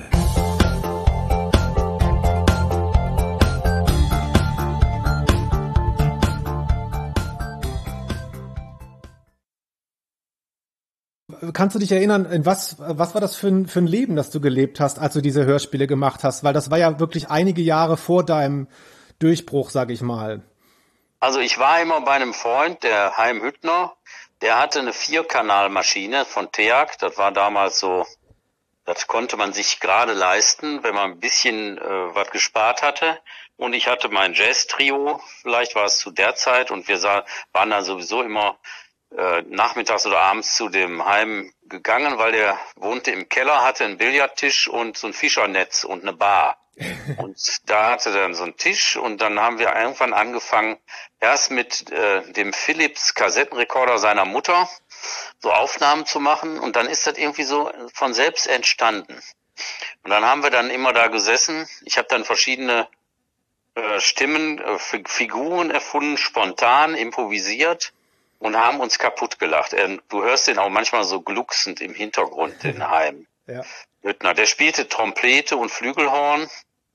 Kannst du dich erinnern, in was, was war das für ein, für ein Leben, das du gelebt hast, als du diese Hörspiele gemacht hast? Weil das war ja wirklich einige Jahre vor deinem Durchbruch, sag ich mal. Also ich war immer bei einem Freund, der Haim Hüttner, der hatte eine Vierkanalmaschine von Teag. Das war damals so, das konnte man sich gerade leisten, wenn man ein bisschen äh, was gespart hatte. Und ich hatte mein Jazz-Trio, vielleicht war es zu der Zeit, und wir sah, waren dann sowieso immer Äh, nachmittags oder abends zu dem Heim gegangen, weil der wohnte im Keller, hatte einen Billardtisch und so ein Fischernetz und eine Bar. Und da hatte er dann so einen Tisch und dann haben wir irgendwann angefangen, erst mit äh, dem Philips Kassettenrekorder seiner Mutter so Aufnahmen zu machen und dann ist das irgendwie so von selbst entstanden. Und dann haben wir dann immer da gesessen. Ich habe dann verschiedene äh, Stimmen, äh, Figuren erfunden, spontan, improvisiert. Und haben uns kaputt gelacht. Du hörst den auch manchmal so glucksend im Hintergrund, den Heim. Ja. Hüttner. Der spielte Trompete und Flügelhorn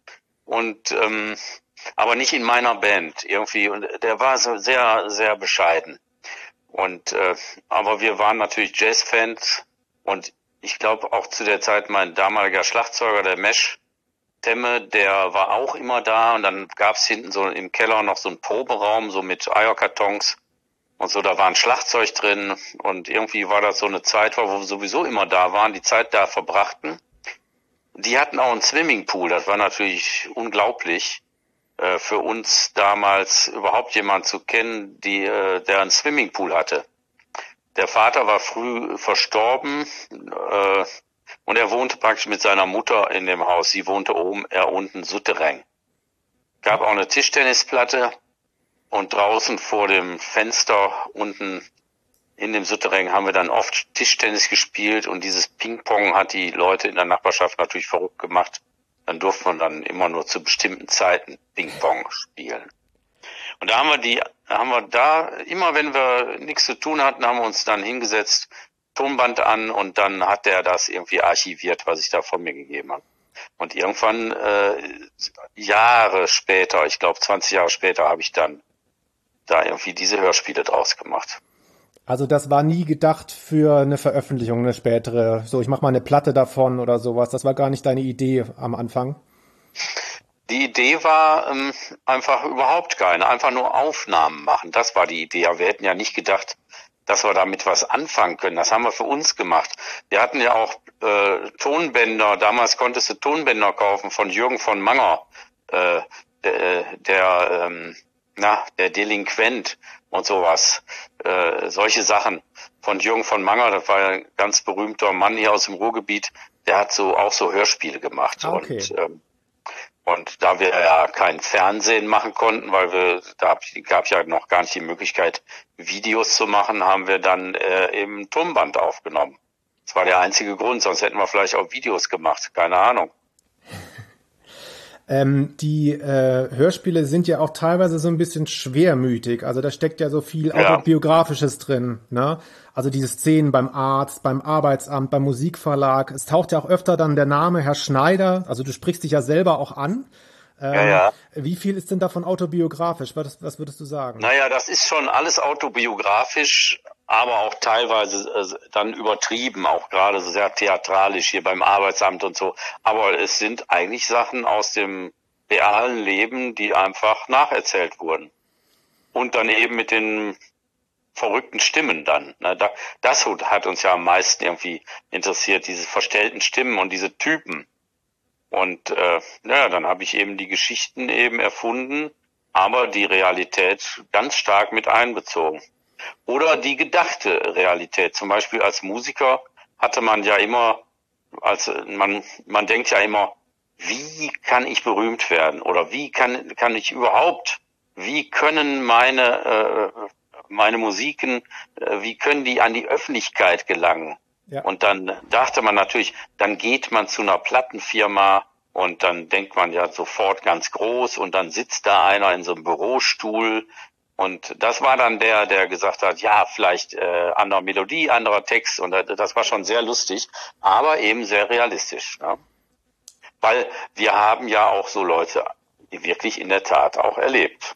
und ähm, aber nicht in meiner Band irgendwie. Und der war so sehr, sehr bescheiden. Und äh, aber wir waren natürlich Jazzfans und ich glaube auch zu der Zeit mein damaliger Schlagzeuger, der Mesh Temme, der war auch immer da. Und dann gab's hinten so im Keller noch so einen Proberaum, so mit Eierkartons. Und so, da war ein Schlagzeug drin und irgendwie war das so eine Zeit, wo wir sowieso immer da waren, die Zeit da verbrachten. Die hatten auch einen Swimmingpool, das war natürlich unglaublich äh, für uns damals überhaupt jemanden zu kennen, die, äh, der einen Swimmingpool hatte. Der Vater war früh verstorben äh, und er wohnte praktisch mit seiner Mutter in dem Haus. Sie wohnte oben, er unten, Souterrain. Gab auch eine Tischtennisplatte. Und draußen vor dem Fenster unten in dem Souterrain haben wir dann oft Tischtennis gespielt und dieses Ping-Pong hat die Leute in der Nachbarschaft natürlich verrückt gemacht. Dann durfte man dann immer nur zu bestimmten Zeiten Ping-Pong spielen. Und da haben wir die, haben wir da, immer wenn wir nichts zu tun hatten, haben wir uns dann hingesetzt, Tonband an und dann hat der das irgendwie archiviert, was ich da von mir gegeben habe. Und irgendwann, äh, Jahre später, ich glaube zwanzig Jahre später, habe ich dann da irgendwie diese Hörspiele draus gemacht. Also das war nie gedacht für eine Veröffentlichung, eine spätere, so ich mach mal eine Platte davon oder sowas. Das war gar nicht deine Idee am Anfang? Die Idee war ähm, einfach überhaupt keine, einfach nur Aufnahmen machen. Das war die Idee. Aber wir hätten ja nicht gedacht, dass wir damit was anfangen können. Das haben wir für uns gemacht. Wir hatten ja auch äh, Tonbänder. Damals konntest du Tonbänder kaufen von Jürgen von Manger, äh, der, der ähm, na, der Delinquent und sowas, äh, solche Sachen von Jürgen von Manger, das war ja ein ganz berühmter Mann hier aus dem Ruhrgebiet, der hat so auch so Hörspiele gemacht. Ah, okay. Und ähm, Und da wir ja kein Fernsehen machen konnten, weil wir, da gab es ja noch gar nicht die Möglichkeit, Videos zu machen, haben wir dann äh, im Tonband aufgenommen. Das war der einzige Grund, sonst hätten wir vielleicht auch Videos gemacht, keine Ahnung. Ähm, die äh, Hörspiele sind ja auch teilweise so ein bisschen schwermütig. Also da steckt ja so viel Ja. Autobiografisches drin, ne? Also diese Szenen beim Arzt, beim Arbeitsamt, beim Musikverlag. Es taucht ja auch öfter dann der Name Herr Schneider. Also du sprichst dich ja selber auch an. Ähm, Ja, ja. Wie viel ist denn davon autobiografisch? Was, was würdest du sagen? Naja, das ist schon alles autobiografisch, aber auch teilweise äh, dann übertrieben, auch gerade sehr theatralisch hier beim Arbeitsamt und so. Aber es sind eigentlich Sachen aus dem realen Leben, die einfach nacherzählt wurden. Und dann eben mit den verrückten Stimmen dann. Ne? Da, das hat uns ja am meisten irgendwie interessiert, diese verstellten Stimmen und diese Typen. Und äh, ja, dann habe ich eben die Geschichten eben erfunden, aber die Realität ganz stark mit einbezogen. Oder die gedachte Realität. Zum Beispiel als Musiker hatte man ja immer, als man man denkt ja immer, wie kann ich berühmt werden? Oder wie kann kann ich überhaupt? Wie können meine äh, meine Musiken, äh, wie können die an die Öffentlichkeit gelangen? Ja. Und dann dachte man natürlich, dann geht man zu einer Plattenfirma und dann denkt man ja sofort ganz groß und dann sitzt da einer in so einem Bürostuhl und das war dann der, der gesagt hat, ja, vielleicht äh, andere Melodie, anderer Text und das war schon sehr lustig, aber eben sehr realistisch. Ne? Weil wir haben ja auch so Leute wirklich in der Tat auch erlebt.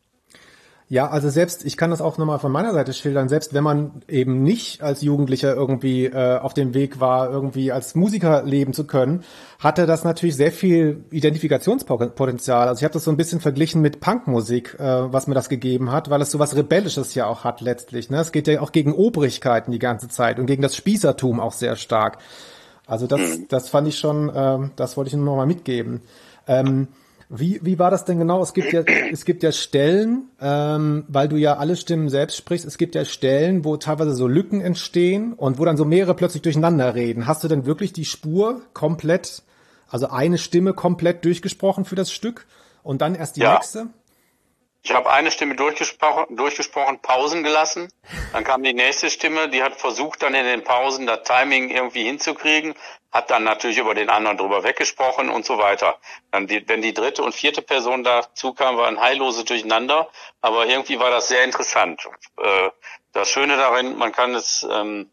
Ja, also selbst, ich kann das auch nochmal von meiner Seite schildern, selbst wenn man eben nicht als Jugendlicher irgendwie äh, auf dem Weg war, irgendwie als Musiker leben zu können, hatte das natürlich sehr viel Identifikationspotenzial. Also ich habe das so ein bisschen verglichen mit Punkmusik, äh, was mir das gegeben hat, weil es so was Rebellisches ja auch hat letztlich. Ne? Es geht ja auch gegen Obrigkeiten die ganze Zeit und gegen das Spießertum auch sehr stark. Also das, das fand ich schon, ähm, das wollte ich nur noch mal mitgeben. Ähm, Wie, wie war das denn genau? Es gibt ja, es gibt ja Stellen, ähm, weil du ja alle Stimmen selbst sprichst, es gibt ja Stellen, wo teilweise so Lücken entstehen und wo dann so mehrere plötzlich durcheinander reden. Hast du denn wirklich die Spur komplett, also eine Stimme komplett durchgesprochen für das Stück und dann erst die Ja. nächste? Ich habe eine Stimme durchgesprochen, durchgesprochen, Pausen gelassen. Dann kam die nächste Stimme, die hat versucht, dann in den Pausen das Timing irgendwie hinzukriegen, hat dann natürlich über den anderen drüber weggesprochen und so weiter. Dann die, wenn die dritte und vierte Person dazu kam, war ein heilloses Durcheinander, aber irgendwie war das sehr interessant. Äh, das Schöne darin, man kann es, ähm,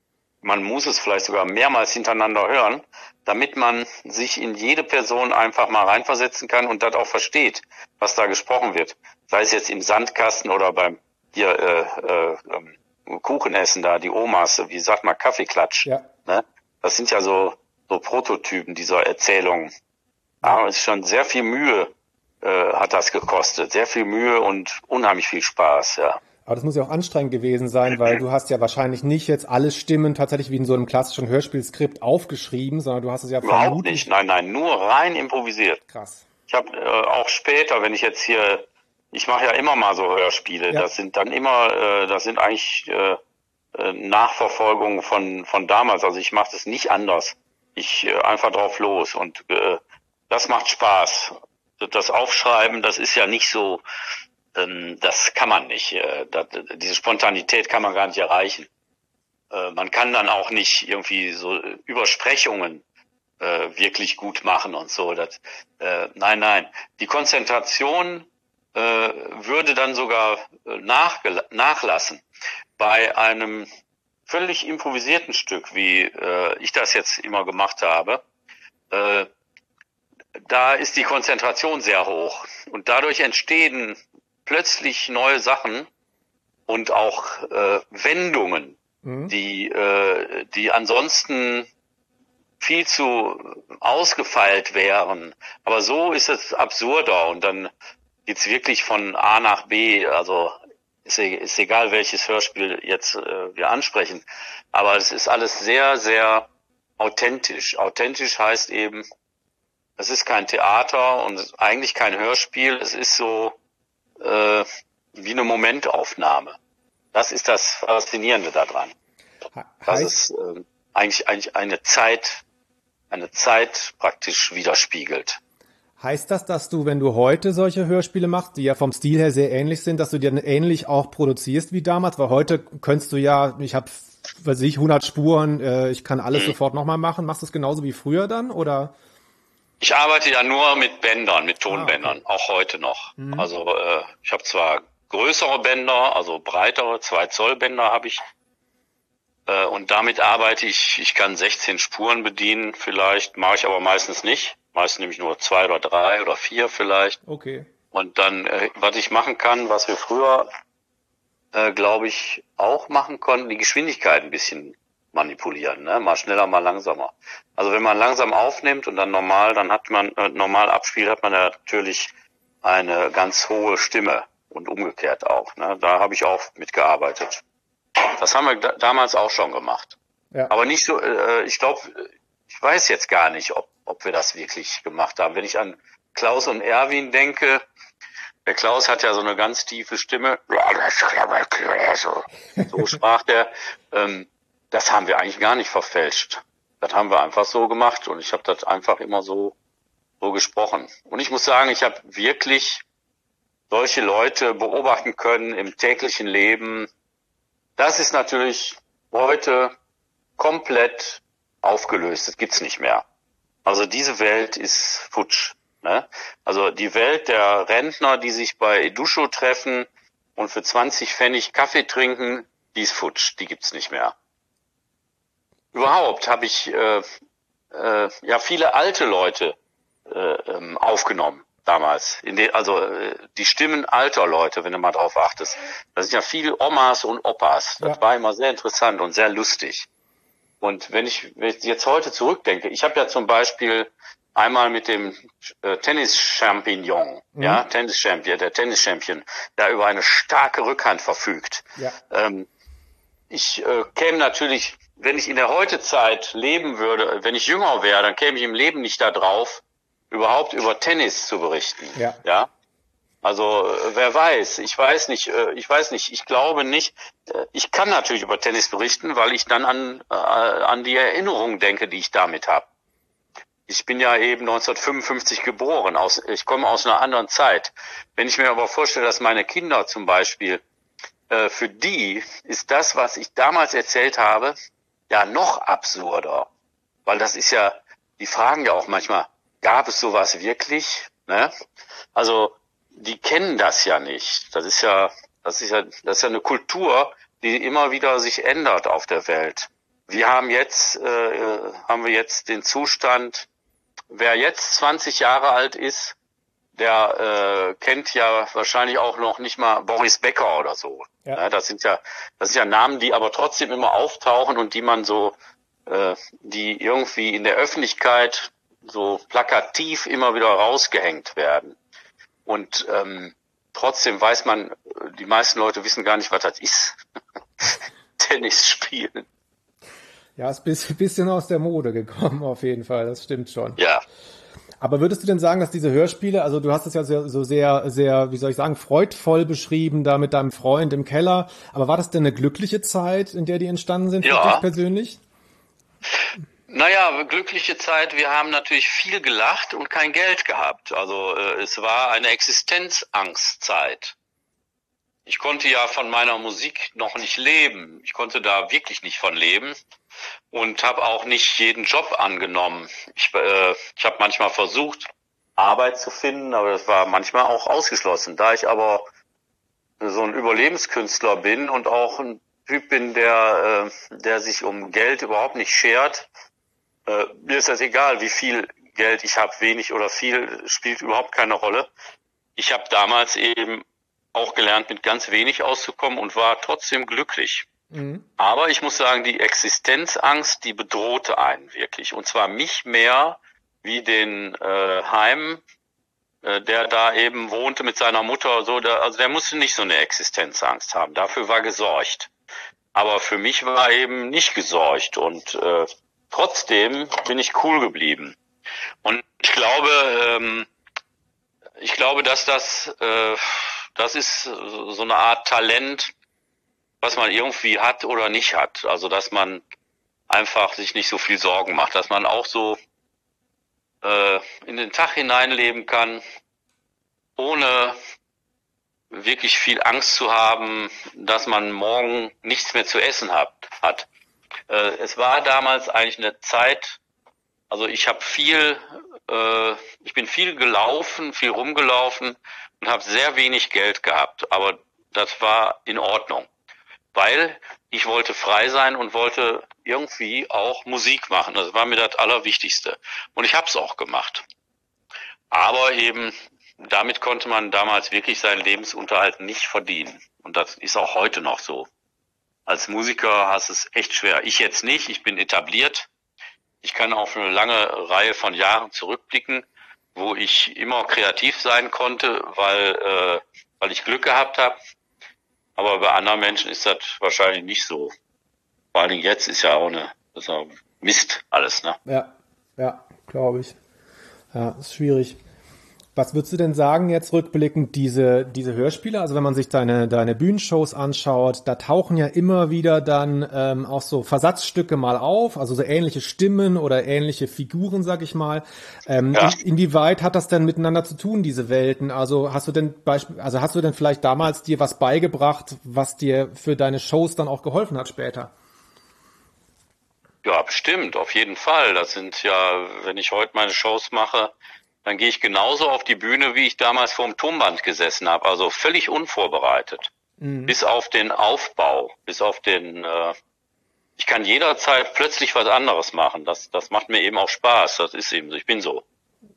man muss es vielleicht sogar mehrmals hintereinander hören, damit man sich in jede Person einfach mal reinversetzen kann und das auch versteht, was da gesprochen wird. Sei es jetzt im Sandkasten oder beim hier äh, äh, ähm, Kuchenessen da, die Omas, wie sagt man, Kaffeeklatsch. Ja. Ne? Das sind ja so, so Prototypen dieser Erzählungen. Aber es ist schon sehr viel Mühe, äh, hat das gekostet. Sehr viel Mühe und unheimlich viel Spaß, ja. Aber das muss ja auch anstrengend gewesen sein, weil du hast ja wahrscheinlich nicht jetzt alle Stimmen tatsächlich wie in so einem klassischen Hörspielskript aufgeschrieben, sondern du hast es ja Überhaupt vermutlich... nicht, nein, nein, nur rein improvisiert. Krass. Ich habe äh, auch später, wenn ich jetzt hier, ich mache ja immer mal so Hörspiele, Ja. das sind dann immer, äh, das sind eigentlich äh, äh, Nachverfolgungen von von damals. Also ich mache das nicht anders. Ich äh, einfach drauf los und äh, das macht Spaß. Das Aufschreiben, das ist ja nicht so, ähm, das kann man nicht. Äh, das, diese Spontanität kann man gar nicht erreichen. Äh, man kann dann auch nicht irgendwie so Übersprechungen äh, wirklich gut machen und so. Das, äh, nein, nein. Die Konzentration äh, würde dann sogar äh, nachgel- nachlassen. Bei einem völlig improvisierten Stück, wie äh, ich das jetzt immer gemacht habe, äh, da ist die Konzentration sehr hoch. Und dadurch entstehen plötzlich neue Sachen und auch äh, Wendungen, die, äh, die ansonsten viel zu ausgefeilt wären. Aber so ist es absurder und dann geht's wirklich von A nach B. Also ist, e- ist egal, welches Hörspiel jetzt äh, wir ansprechen. Aber es ist alles sehr, sehr authentisch. Authentisch heißt eben, es ist kein Theater und es ist eigentlich kein Hörspiel. Es ist so äh, wie eine Momentaufnahme. Das ist das Faszinierende daran. Das ist äh, eigentlich, eigentlich eine Zeit, eine Zeit praktisch widerspiegelt. Heißt das, dass du, wenn du heute solche Hörspiele machst, die ja vom Stil her sehr ähnlich sind, dass du die dann ähnlich auch produzierst wie damals? Weil heute könntest du ja, ich habe, weiß ich, hundert Spuren, äh, ich kann alles mhm. sofort nochmal machen. Machst du es genauso wie früher dann, oder? Ich arbeite ja nur mit Bändern, mit Tonbändern, ah, okay. auch heute noch. Mhm. Also äh, ich habe zwar größere Bänder, also breitere, zwei Zoll Bänder habe ich. Äh, und damit arbeite ich, ich kann sechzehn Spuren bedienen vielleicht, mache ich aber meistens nicht. Meistens nehme ich nur zwei oder drei oder vier vielleicht. Okay. Und dann, äh, was ich machen kann, was wir früher, äh, glaube ich, auch machen konnten, die Geschwindigkeit ein bisschen manipulieren, ne? Mal schneller, mal langsamer. Also wenn man langsam aufnimmt und dann normal, dann hat man, äh, normal abspielt, hat man ja natürlich eine ganz hohe Stimme. Und umgekehrt auch. Ne? Da habe ich auch mitgearbeitet. Das haben wir da, damals auch schon gemacht. Ja. Aber nicht so, äh, ich glaube, ich weiß jetzt gar nicht, ob, ob wir das wirklich gemacht haben. Wenn ich an Klaus und Erwin denke, der Klaus hat ja so eine ganz tiefe Stimme. So, so sprach der. Ähm, das haben wir eigentlich gar nicht verfälscht. Das haben wir einfach so gemacht und ich habe das einfach immer so, so gesprochen. Und ich muss sagen, ich habe wirklich solche Leute beobachten können im täglichen Leben. Das ist natürlich heute komplett aufgelöst. Das gibt's nicht mehr. Also diese Welt ist futsch. Ne? Also die Welt der Rentner, die sich bei Eduscho treffen und für zwanzig Pfennig Kaffee trinken, die ist futsch. Die gibt's nicht mehr. Überhaupt habe ich äh, äh, ja viele alte Leute äh, ähm, aufgenommen. Damals, in de, also die Stimmen alter Leute, wenn du mal drauf achtest. Das sind ja viele Omas und Opas. Das ja. war immer sehr interessant und sehr lustig. Und wenn ich, wenn ich jetzt heute zurückdenke, ich habe ja zum Beispiel einmal mit dem äh, Tennis-Champignon, mhm. ja, Tennis-Champion, der Tennis-Champion, der über eine starke Rückhand verfügt. Ja. Ähm, ich äh, käme natürlich, wenn ich in der Heutezeit leben würde, wenn ich jünger wäre, dann käme ich im Leben nicht da drauf, überhaupt über Tennis zu berichten. Ja. Ja. Also wer weiß, ich weiß nicht, ich weiß nicht, ich glaube nicht, ich kann natürlich über Tennis berichten, weil ich dann an äh, an die Erinnerungen denke, die ich damit habe. Ich bin ja eben neunzehnhundertfünfundfünfzig geboren, aus, ich komme aus einer anderen Zeit. Wenn ich mir aber vorstelle, dass meine Kinder zum Beispiel, äh, für die ist das, was ich damals erzählt habe, ja noch absurder. Weil das ist ja, die fragen ja auch manchmal, gab es sowas wirklich? Ne? Also die kennen das ja nicht. Das ist ja, das ist ja, das ist ja eine Kultur, die immer wieder sich ändert auf der Welt. Wir haben jetzt, äh, haben wir jetzt den Zustand, wer jetzt zwanzig Jahre alt ist, der äh, kennt ja wahrscheinlich auch noch nicht mal Boris Becker oder so. Ja. Ne? Das sind ja, das sind ja Namen, die aber trotzdem immer auftauchen und die man so, äh, die irgendwie in der Öffentlichkeit so plakativ immer wieder rausgehängt werden. Und ähm, trotzdem weiß man, die meisten Leute wissen gar nicht, was das ist. Tennis spielen. Ja, ist ein bisschen aus der Mode gekommen, auf jeden Fall, das stimmt schon. Ja. Aber würdest du denn sagen, dass diese Hörspiele, also du hast es ja so, so sehr, sehr, wie soll ich sagen, freudvoll beschrieben, da mit deinem Freund im Keller, aber war das denn eine glückliche Zeit, in der die entstanden sind, ja. für dich persönlich? Naja, glückliche Zeit, wir haben natürlich viel gelacht und kein Geld gehabt. Also äh, es war eine Existenzangstzeit. Ich konnte ja von meiner Musik noch nicht leben. Ich konnte da wirklich nicht von leben und habe auch nicht jeden Job angenommen. Ich, äh, ich habe manchmal versucht, Arbeit zu finden, aber das war manchmal auch ausgeschlossen. Da ich aber so ein Überlebenskünstler bin und auch ein Typ bin, der, äh, der sich um Geld überhaupt nicht schert, äh, mir ist das egal, wie viel Geld ich habe, wenig oder viel, spielt überhaupt keine Rolle. Ich habe damals eben auch gelernt, mit ganz wenig auszukommen und war trotzdem glücklich. Mhm. Aber ich muss sagen, die Existenzangst, die bedrohte einen wirklich. Und zwar mich mehr wie den äh, Heim, äh, der da eben wohnte mit seiner Mutter. So, der, also der musste nicht so eine Existenzangst haben. Dafür war gesorgt. Aber für mich war eben nicht gesorgt. Und äh, trotzdem bin ich cool geblieben. Und ich glaube, ähm, ich glaube, dass das, äh, das ist so eine Art Talent, was man irgendwie hat oder nicht hat. Also, dass man einfach sich nicht so viel Sorgen macht, dass man auch so äh, in den Tag hineinleben kann, ohne wirklich viel Angst zu haben, dass man morgen nichts mehr zu essen hat. hat. Äh, es war damals eigentlich eine Zeit, also ich habe viel, äh, ich bin viel gelaufen, viel rumgelaufen und habe sehr wenig Geld gehabt, aber das war in Ordnung, weil ich wollte frei sein und wollte irgendwie auch Musik machen. Das war mir das Allerwichtigste und ich habe es auch gemacht. Aber eben damit konnte man damals wirklich seinen Lebensunterhalt nicht verdienen. Und das ist auch heute noch so. Als Musiker hast du es echt schwer. Ich jetzt nicht, ich bin etabliert. Ich kann auf eine lange Reihe von Jahren zurückblicken, wo ich immer kreativ sein konnte, weil, äh, weil ich Glück gehabt habe. Aber bei anderen Menschen ist das wahrscheinlich nicht so. Vor allen Dingen jetzt ist ja auch eine, das ist ja Mist alles, ne? Ja, ja, glaube ich. Ja, ist schwierig. Was würdest du denn sagen jetzt rückblickend, diese, diese Hörspiele? Also wenn man sich deine, deine Bühnenshows anschaut, da tauchen ja immer wieder dann ähm, auch so Versatzstücke mal auf, also so ähnliche Stimmen oder ähnliche Figuren, sag ich mal. Ähm, ja. in, inwieweit hat das denn miteinander zu tun, diese Welten? Also hast du denn Beispiel, also hast du denn vielleicht damals dir was beigebracht, was dir für deine Shows dann auch geholfen hat später? Ja, bestimmt, auf jeden Fall. Das sind ja, wenn ich heute meine Shows mache, dann gehe ich genauso auf die Bühne, wie ich damals vor dem Tonband gesessen habe. Also völlig unvorbereitet. Mhm. Bis auf den Aufbau, bis auf den, äh, ich kann jederzeit plötzlich was anderes machen. Das, das macht mir eben auch Spaß. Das ist eben so. Ich bin so.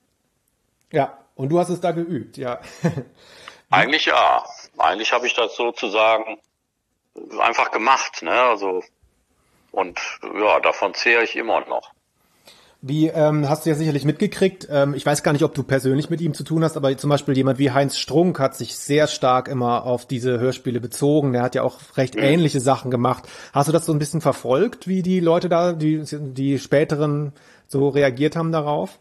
Ja, und du hast es da geübt, ja. Eigentlich ja. Eigentlich habe ich das sozusagen einfach gemacht, ne? Also, und ja, davon zehre ich immer noch. Wie, ähm, hast du ja sicherlich mitgekriegt, ähm, ich weiß gar nicht, ob du persönlich mit ihm zu tun hast, aber zum Beispiel jemand wie Heinz Strunk hat sich sehr stark immer auf diese Hörspiele bezogen. Der hat ja auch recht mhm. ähnliche Sachen gemacht. Hast du das so ein bisschen verfolgt, wie die Leute da, die, die späteren so reagiert haben darauf?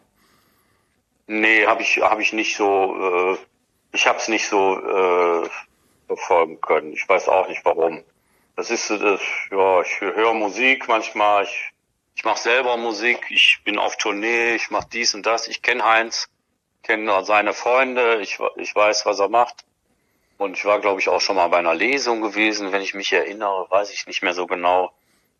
Nee, habe ich, hab ich nicht so, äh, ich habe es nicht so äh, verfolgen können. Ich weiß auch nicht warum. Das ist, das, ja, ich höre Musik manchmal, ich Ich mache selber Musik, ich bin auf Tournee, ich mache dies und das. Ich kenne Heinz, kenne seine Freunde, ich, ich weiß, was er macht. Und ich war, glaube ich, auch schon mal bei einer Lesung gewesen, wenn ich mich erinnere, weiß ich nicht mehr so genau.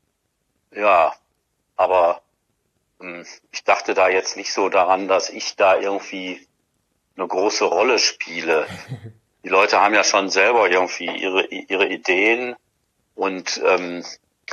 Ja, aber ähm, ich dachte da jetzt nicht so daran, dass ich da irgendwie eine große Rolle spiele. Die Leute haben ja schon selber irgendwie ihre ihre Ideen und ähm,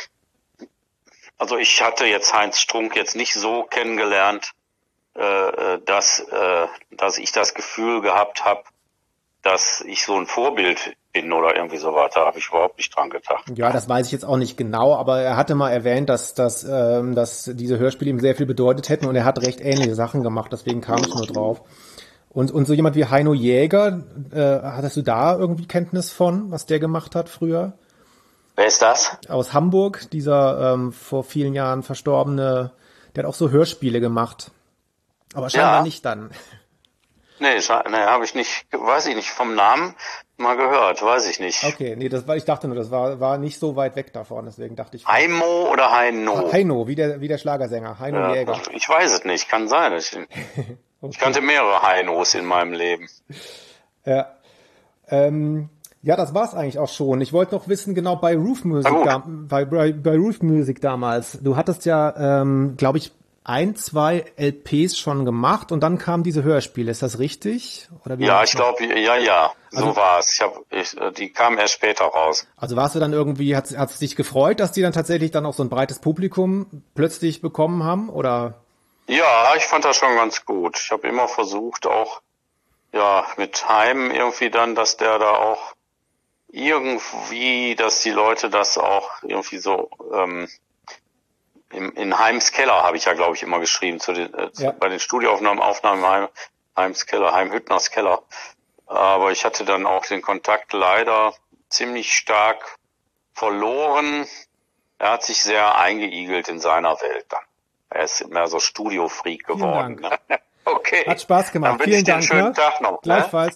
also ich hatte jetzt Heinz Strunk jetzt nicht so kennengelernt, äh, dass, äh, dass ich das Gefühl gehabt habe, dass ich so ein Vorbild bin oder irgendwie so weiter. Da habe ich überhaupt nicht dran gedacht. Ja, das weiß ich jetzt auch nicht genau, aber er hatte mal erwähnt, dass, dass, ähm, dass diese Hörspiele ihm sehr viel bedeutet hätten und er hat recht ähnliche Sachen gemacht, deswegen kam ich nur drauf. Und, und so jemand wie Heino Jäger, äh, hattest du da irgendwie Kenntnis von, was der gemacht hat früher? Wer ist das? Aus Hamburg, dieser ähm, vor vielen Jahren verstorbene, der hat auch so Hörspiele gemacht. Aber scheinbar ja. nicht dann. Nee, nee, habe ich nicht, weiß ich nicht, vom Namen mal gehört, weiß ich nicht. Okay, nee, das war, ich dachte nur, das war, war nicht so weit weg davon, deswegen dachte ich. Heimo oder Heino? Heino, wie der, wie der Schlagersänger, Heino ja, Jäger. Ich weiß es nicht, kann sein. Ich, okay. ich kannte mehrere Heinos in meinem Leben. Ja, ähm, ja, das war's eigentlich auch schon. Ich wollte noch wissen, genau bei Roof Music, da, bei, bei, bei Roof Music damals. Du hattest ja, ähm, glaube ich, ein, zwei L Ps schon gemacht und dann kamen diese Hörspiele. Ist das richtig? Oder wie ja, ich glaube, ja, ja, so also, war's. Ich hab, ich, die kamen erst später raus. Also warst du dann irgendwie, hat es dich gefreut, dass die dann tatsächlich dann auch so ein breites Publikum plötzlich bekommen haben, oder? Ja, ich fand das schon ganz gut. Ich habe immer versucht, auch ja mit Heim irgendwie dann, dass der da auch irgendwie, dass die Leute das auch irgendwie so ähm, in, in Heims Keller habe ich ja, glaube ich, immer geschrieben zu den äh, ja. bei den Studioaufnahmen, Aufnahmen Heim, Heims Keller, Heim Hüttners Keller. Aber ich hatte dann auch den Kontakt leider ziemlich stark verloren. Er hat sich sehr eingeigelt in seiner Welt dann. Er ist mehr so Studio-Freak geworden. Vielen Dank. Okay. Hat Spaß gemacht. Dann Vielen Dank. Einen schönen ne? Tag noch. Gleichfalls.